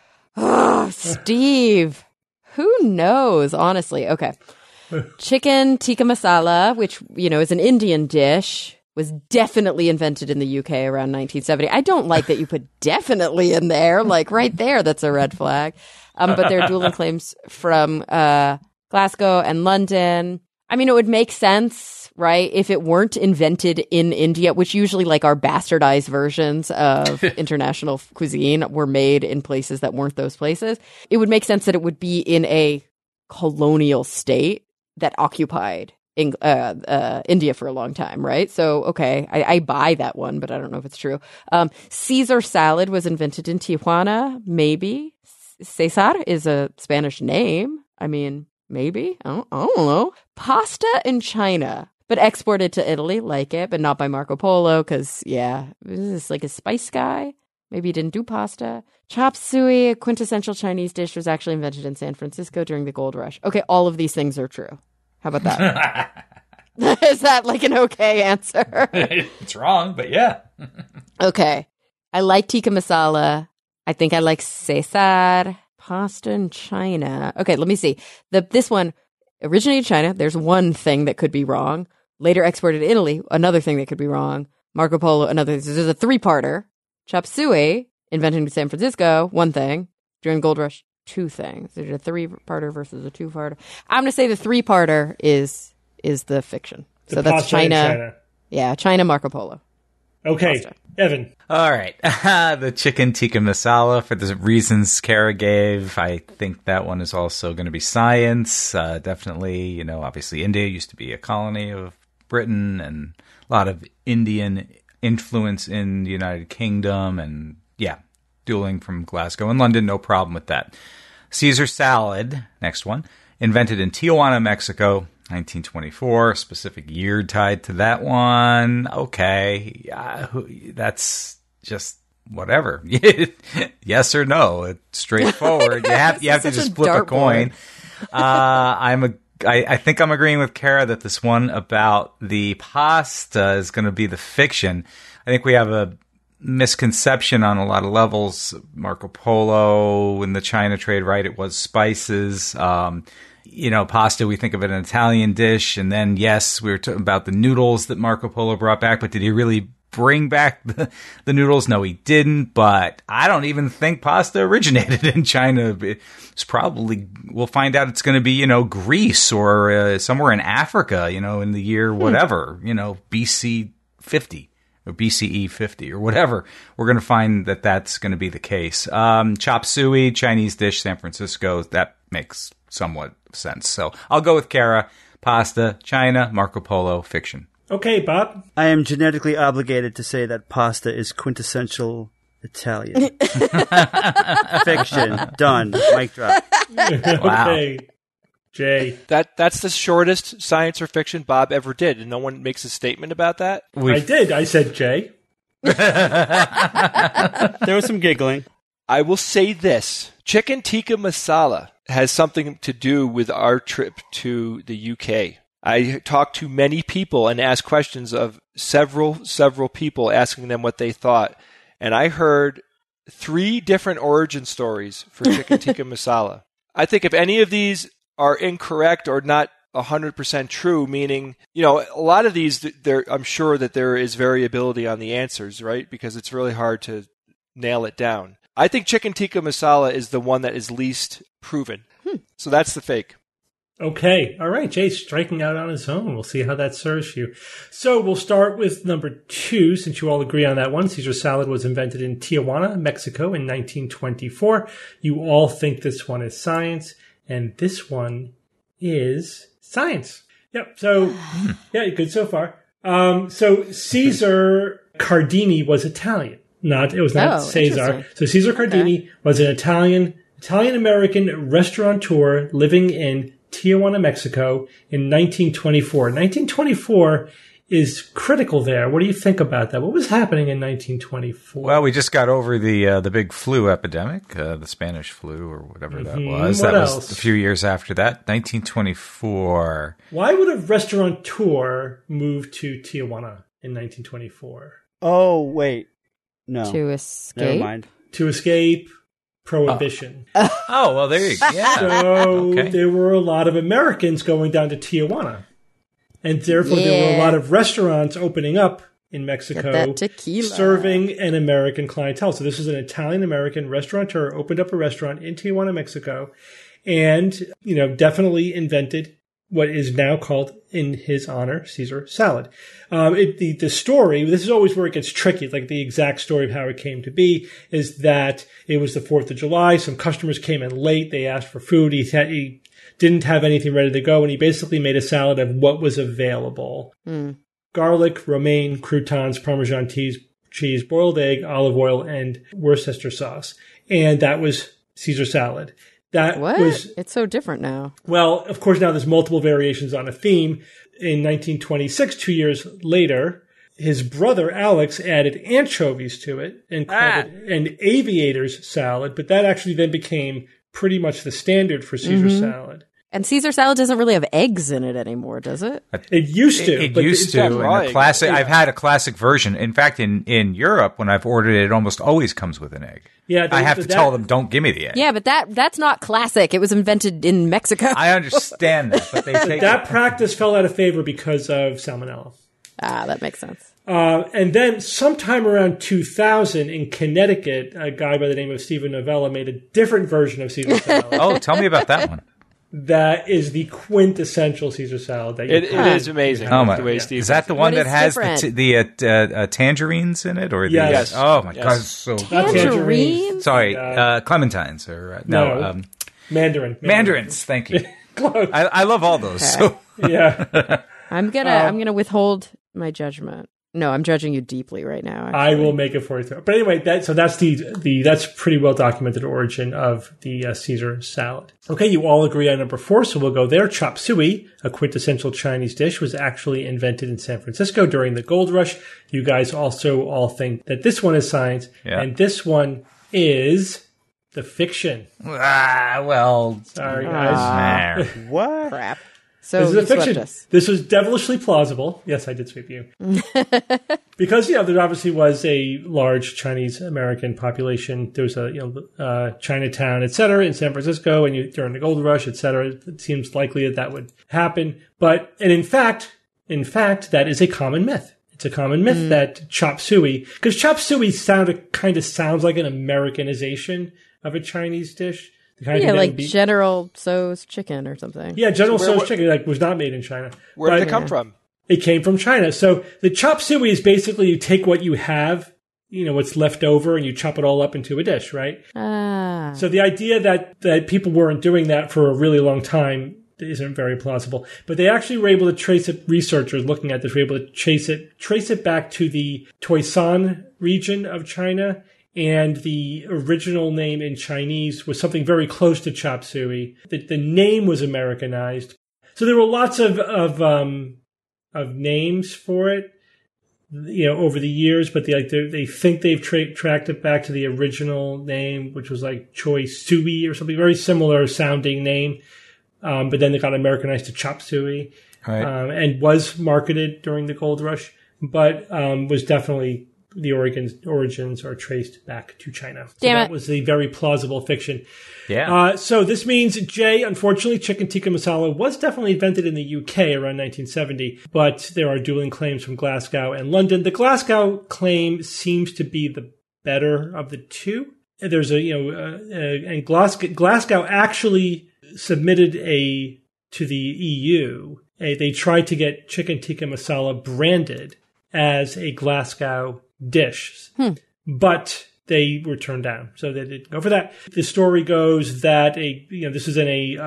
Steve, who knows, honestly? Okay. Chicken tikka masala, which, is an Indian dish, was definitely invented in the UK around 1970. I don't like that you put definitely in there, like right there, that's a red flag. But there are dueling claims from Glasgow and London. I mean, it would make sense, right, if it weren't invented in India, which usually are bastardized versions of international cuisine were made in places that weren't those places. It would make sense that it would be in a colonial state that occupied India for a long time, right? So, okay, I buy that one, but I don't know if it's true. Caesar salad was invented in Tijuana, maybe. Cesar is a Spanish name. I mean, maybe. I don't know. Pasta in China, but exported to Italy, like it, but not by Marco Polo, because, is this like a spice guy? Maybe he didn't do pasta. Chop suey, a quintessential Chinese dish, was actually invented in San Francisco during the Gold Rush. Okay, all of these things are true. How about that? Is that an okay answer? It's wrong, but yeah. Okay. I like tikka masala. I think I like Cesar. Pasta in China. Okay, let me see. This one originated in China. There's one thing that could be wrong. Later exported to Italy. Another thing that could be wrong. Marco Polo. Another. There's a 3-parter. Chop suey, invented in San Francisco, 1 thing. During Gold Rush, 2 things. There's a 3-parter versus a 2-parter. I'm going to say the 3-parter is the fiction. So that's China. Yeah, China, Marco Polo. Okay, pasta. Evan. All right. The chicken tikka masala, for the reasons Kara gave, I think that one is also going to be science. Definitely, obviously India used to be a colony of Britain, and a lot of Indian influence in the United Kingdom, and dueling from Glasgow and London, no problem with that. Caesar salad, next one, invented in Tijuana, Mexico, 1924, specific year tied to that one. Okay, that's just whatever. Yes or no, it's straightforward. You have to just flip a coin. I think I'm agreeing with Kara that this one about the pasta is going to be the fiction. I think we have misconception on a lot of levels. Marco Polo in the China trade, right? It was spices. Pasta, we think of it an Italian dish. And then, yes, we were talking about the noodles that Marco Polo brought back, but did he really bring back the noodles? No, he didn't. But I don't even think pasta originated in China. It's probably, we'll find out it's going to be, Greece or somewhere in Africa, in the year whatever, BC 50 or BCE 50 or whatever. We're going to find that that's going to be the case. Chop suey, Chinese dish, San Francisco, that makes somewhat sense. So I'll go with Kara. Pasta, China, Marco Polo, fiction. Okay, Bob. I am genetically obligated to say that pasta is quintessential Italian. Fiction. Done. Mic drop. Wow. Okay. Jay. That's the shortest science or fiction Bob ever did, and no one makes a statement about that? I did. I said Jay. There was some giggling. I will say this. Chicken tikka masala has something to do with our trip to the UK. I talked to many people and asked questions of several people, asking them what they thought. And I heard 3 different origin stories for chicken tikka masala. I think if any of these are incorrect or not 100% true, meaning, a lot of these, I'm sure that there is variability on the answers, right? Because it's really hard to nail it down. I think chicken tikka masala is the one that is least proven. So that's the fake. Okay. All right. Jay's striking out on his own. We'll see how that serves you. So we'll start with number 2, since you all agree on that one. Caesar salad was invented in Tijuana, Mexico in 1924. You all think this one is science, and this one is science. Yep. So, yeah, good so far. So Caesar Cardini was Italian. It was not Caesar. So Caesar Cardini was an Italian-American restaurateur living in Tijuana, Mexico in 1924. 1924 is critical there. What do you think about that? What was happening in 1924? Well, we just got over the big flu epidemic, the Spanish flu or whatever that was. What that else? was a few years after that, 1924. Why would a restaurateur move to Tijuana in 1924? Oh, wait. No. To escape? Never mind. To escape prohibition. Oh, well, there you go. Yeah. So Okay. there were a lot of Americans going down to Tijuana. And therefore there were a lot of restaurants opening up in Mexico Get that tequila. serving an American clientele. So this is an Italian-American restaurateur, opened up a restaurant in Tijuana, Mexico, and, definitely invented what is now called, in his honor, Caesar salad. The story, this is always where it gets tricky, like the exact story of how it came to be, is that it was the 4th of July. Some customers came in late. They asked for food. He didn't have anything ready to go, and he basically made a salad of what was available. Garlic, romaine, croutons, Parmesan cheese, boiled egg, olive oil, and Worcester sauce. And that was Caesar salad. It's so different now. Well, of course, now there's multiple variations on a theme. In 1926, 2 years later, his brother Alex added anchovies to it and called it an aviator's salad, but that actually then became pretty much the standard for Caesar salad. And Caesar salad doesn't really have eggs in it anymore, does it? It used to. It but used to. And the classic. I've had a classic version. In fact, in Europe, when I've ordered it, it almost always comes with an egg. Yeah, I have to tell them, don't give me the egg. Yeah, but that's not classic. It was invented in Mexico. I understand that, but they take that practice fell out of favor because of salmonella. That makes sense. And then sometime around 2000 in Connecticut, a guy by the name of Stephen Novella made a different version of Caesar salad. Oh, tell me about that one. That is the quintessential Caesar salad. That it is amazing. Oh my! The way Steve is that the one that has different? the tangerines in it, or Yes. Oh my Yes. God! It's so Tangerines? sorry, clementines or No. Mandarin. mandarins. Thank you. Close. I love all those. So Yeah. I'm gonna withhold my judgment. No, I'm judging you deeply right now. Actually. I will make it for you. But anyway, that's that's pretty well documented origin of the Caesar salad. Okay, you all agree on number 4, so we'll go there. Chop suey, a quintessential Chinese dish, was actually invented in San Francisco during the gold rush. You guys also all think that this one is science, and this one is the fiction. well, Sorry, guys. What? Crap. So this is a fiction. Swept us. This was devilishly plausible. Yes, I did sweep you. Because, there obviously was a large Chinese-American population. There was a, Chinatown, et cetera, in San Francisco, and during the gold rush, et cetera. It seems likely that would happen. And in fact, that is a common myth. It's a common myth that chop suey, because chop suey kind of sounds like an Americanization of a Chinese dish. Like General Tso's chicken or something. Yeah, General Tso's chicken was not made in China. Where did it come from? It came from China. So the chop suey is basically you take what you have, what's left over, and you chop it all up into a dish, right? So the idea that people weren't doing that for a really long time isn't very plausible. But they actually were able to trace it, researchers looking at this were able to trace it back to the Toisan region of China. And the original name in Chinese was something very close to chop suey. The name was Americanized. So there were lots of names for it, over the years. But they think they've tracked it back to the original name, which was like choi suey or something, very similar sounding name. But then they got Americanized to chop suey, right. And was marketed during the gold rush, but was definitely. The origins are traced back to China. So that was a very plausible fiction. Yeah. So this means, Jay, unfortunately, chicken tikka masala was definitely invented in the UK around 1970, but there are dueling claims from Glasgow and London. The Glasgow claim seems to be the better of the two. There's and Glasgow actually submitted to the EU. They tried to get chicken tikka masala branded as a Glasgow dish, but they were turned down, so they didn't go for that. The story goes that this is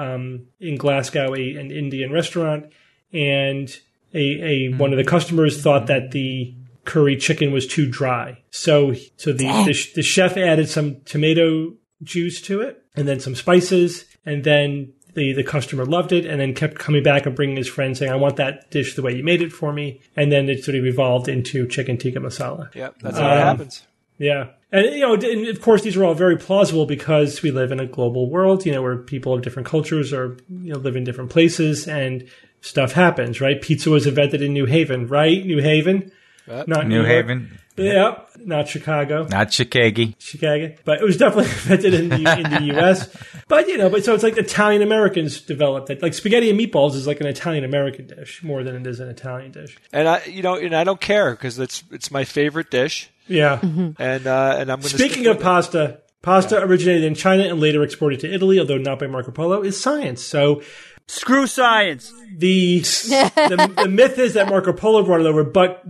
in Glasgow, an Indian restaurant, and one of the customers thought that the curry chicken was too dry, so the chef added some tomato juice to it, and then some spices, and then the customer loved it and then kept coming back and bringing his friends saying, I want that dish the way you made it for me. And then it sort of evolved into chicken tikka masala. Yeah, that's how it happens. Yeah. And, and of course, these are all very plausible because we live in a global world, where people of different cultures or, live in different places and stuff happens, right? Pizza was invented in New Haven, right? New Haven? Not New Haven. Yep. Not Chicago. Not Chicago. But it was definitely invented in the U.S. But, so it's like Italian Americans developed it. Like spaghetti and meatballs is like an Italian American dish more than it is an Italian dish. And I don't care because it's my favorite dish. Yeah. Mm-hmm. And I'm going to Speaking of pasta originated in China and later exported to Italy, although not by Marco Polo, is science. So screw science. The myth is that Marco Polo brought it over,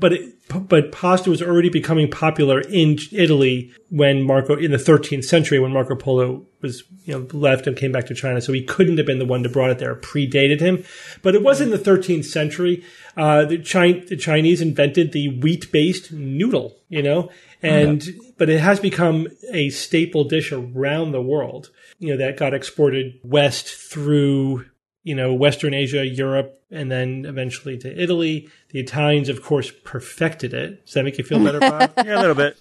but pasta was already becoming popular in Italy in the 13th century when Marco Polo was left and came back to China. So he couldn't have been the one that brought it there. It predated him, but it was in the 13th century. The Chinese invented the wheat-based noodle, but it has become a staple dish around the world. That got exported west through Western Asia, Europe, and then eventually to Italy. The Italians, of course, perfected it. Does that make you feel better, Bob? Yeah, a little bit.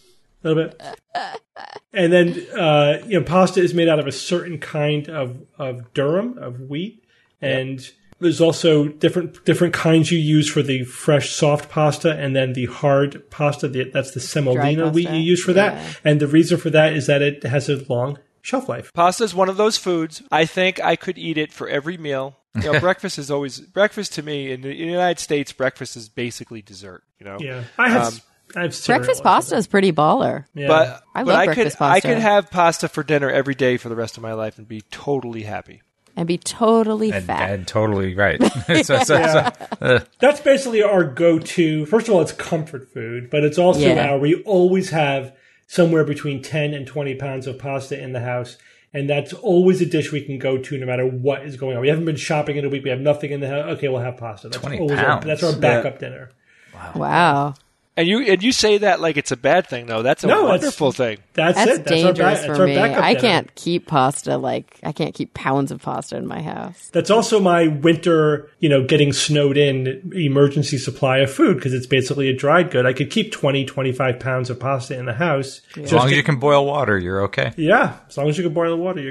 And then, pasta is made out of a certain kind of durum, of wheat. And there's also different kinds you use for the fresh, soft pasta and then the hard pasta. That's the semolina wheat you use for that. And the reason for that is that it has a long shelf life. Pasta is one of those foods. I think I could eat it for every meal. Breakfast to me in the United States. Breakfast is basically dessert. Yeah, I have breakfast pasta is pretty baller. Yeah. But I love breakfast pasta. I could have pasta for dinner every day for the rest of my life and be totally happy. And be totally fat. And totally right. That's basically our go-to. First of all, it's comfort food, but it's also how we always have somewhere between 10 and 20 pounds of pasta in the house. And that's always a dish we can go to no matter what is going on. We haven't been shopping in a week. We have nothing in the house. Okay, we'll have pasta. That's 20 pounds. That's our backup dinner. Wow. And you say that like it's a bad thing, though. That's a wonderful thing. That's it. Dangerous for me. I dinner. can't keep pasta. I can't keep pounds of pasta in my house. That's also my winter, getting snowed in emergency supply of food because it's basically a dried good. I could keep 20, 25 pounds of pasta in the house. As long as you can boil water, you're okay. Yeah. As long as you can boil the water, you're good.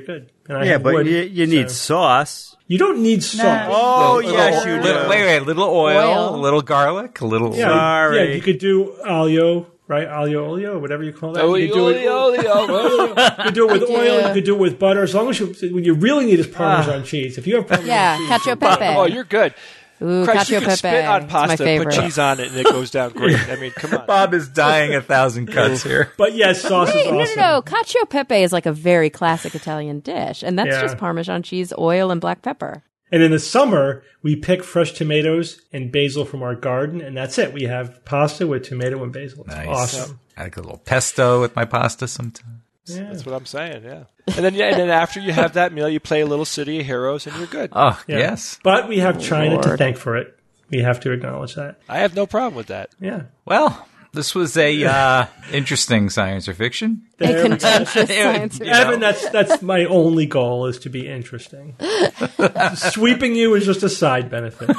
And I have but wood, you need sauce. You don't need sauce. Oh, yes, you do. Wait, a little oil, a little garlic, a little... Sorry. Yeah, you could do aglio, right? Aglio olio, or whatever you call that. You could do it with oil. You could do it with butter. As long as when you really need is Parmesan cheese. If you have Parmesan cheese, cacio pepe. Oh, you're good. Ooh, Christ, you cacio can spit on pepe. pasta, It's my favorite. put cheese on it, and it goes down great. I mean, come on. Bob is dying 1,000 cuts here. But yes, sauce is awesome. No. Cacio pepe is like a very classic Italian dish, and that's Yeah. just Parmesan cheese, oil, and black pepper. And in the summer, we pick fresh tomatoes and basil from our garden, and that's it. We have pasta with tomato and basil. It's awesome. I like a little pesto with my pasta sometimes. Yeah. That's what I'm saying, yeah. And then after you have that meal, you play a little City of Heroes, and you're good. Oh, Yeah. yes. But we have China to Lord. thank for it. We have to acknowledge that. I have no problem with that. Yeah. Well, this was a interesting science or fiction. A contentious science. Evan, that's my only goal, is to be interesting. Sweeping you is just a side benefit.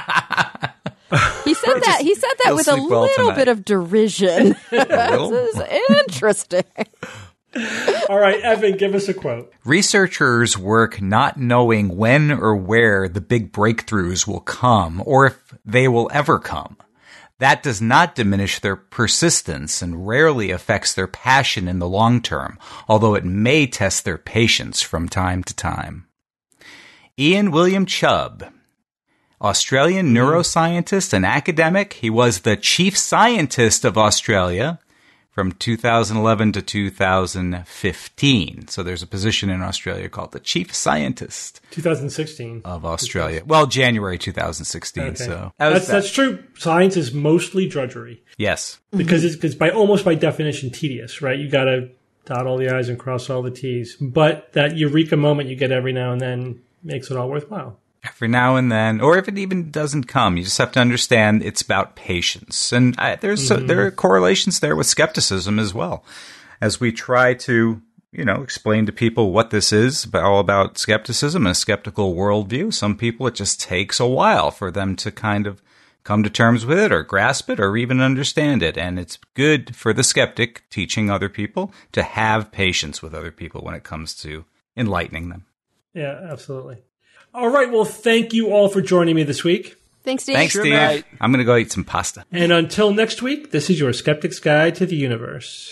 He said that. He said that He'll with a sleep well little tonight. bit of derision. little? This is interesting. All right, Evan, give us a quote. Researchers work not knowing when or where the big breakthroughs will come or if they will ever come. That does not diminish their persistence and rarely affects their passion in the long term, although it may test their patience from time to time. Ian William Chubb, Australian neuroscientist and academic. He was the chief scientist of Australia from 2011 to 2015. So there's a position in Australia called the chief scientist 2016. of Australia. Well, January 2016. Okay. So That's true. Science is mostly drudgery yes. because it's by definition tedious, right? You got to dot all the I's and cross all the T's. But that eureka moment you get every now and then makes it all worthwhile. Every now and then, or if it even doesn't come, you just have to understand it's about patience. And there are correlations there with skepticism as well. As we try to, explain to people what this is, all about skepticism and a skeptical worldview, some people it just takes a while for them to kind of come to terms with it or grasp it or even understand it. And it's good for the skeptic teaching other people to have patience with other people when it comes to enlightening them. Yeah, absolutely. All right. Well, thank you all for joining me this week. Thanks, Steve. Thanks, Steve. mate. I'm going to go eat some pasta. And until next week, this is your Skeptic's Guide to the Universe.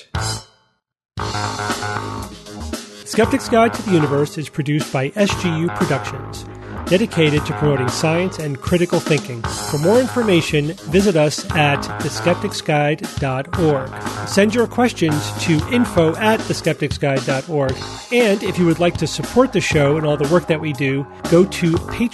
Skeptic's Guide to the Universe is produced by SGU Productions, dedicated to promoting science and critical thinking. For more information, visit us at theskepticsguide.org. Send your questions to info@theskepticsguide.org. And if you would like to support the show and all the work that we do, go to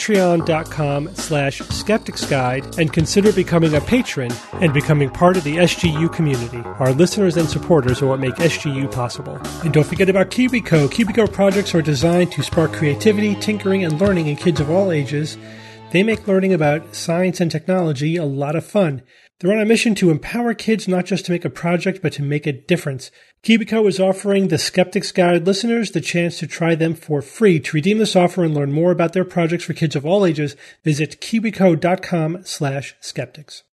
patreon.com/skepticsguide and consider becoming a patron and becoming part of the SGU community. Our listeners and supporters are what make SGU possible. And don't forget about KiwiCo. KiwiCo projects are designed to spark creativity, tinkering, and learning in kids of all ages. They make learning about science and technology a lot of fun. They're on a mission to empower kids not just to make a project, but to make a difference. KiwiCo is offering the Skeptics Guide listeners the chance to try them for free. To redeem this offer and learn more about their projects for kids of all ages, visit kiwico.com/skeptics.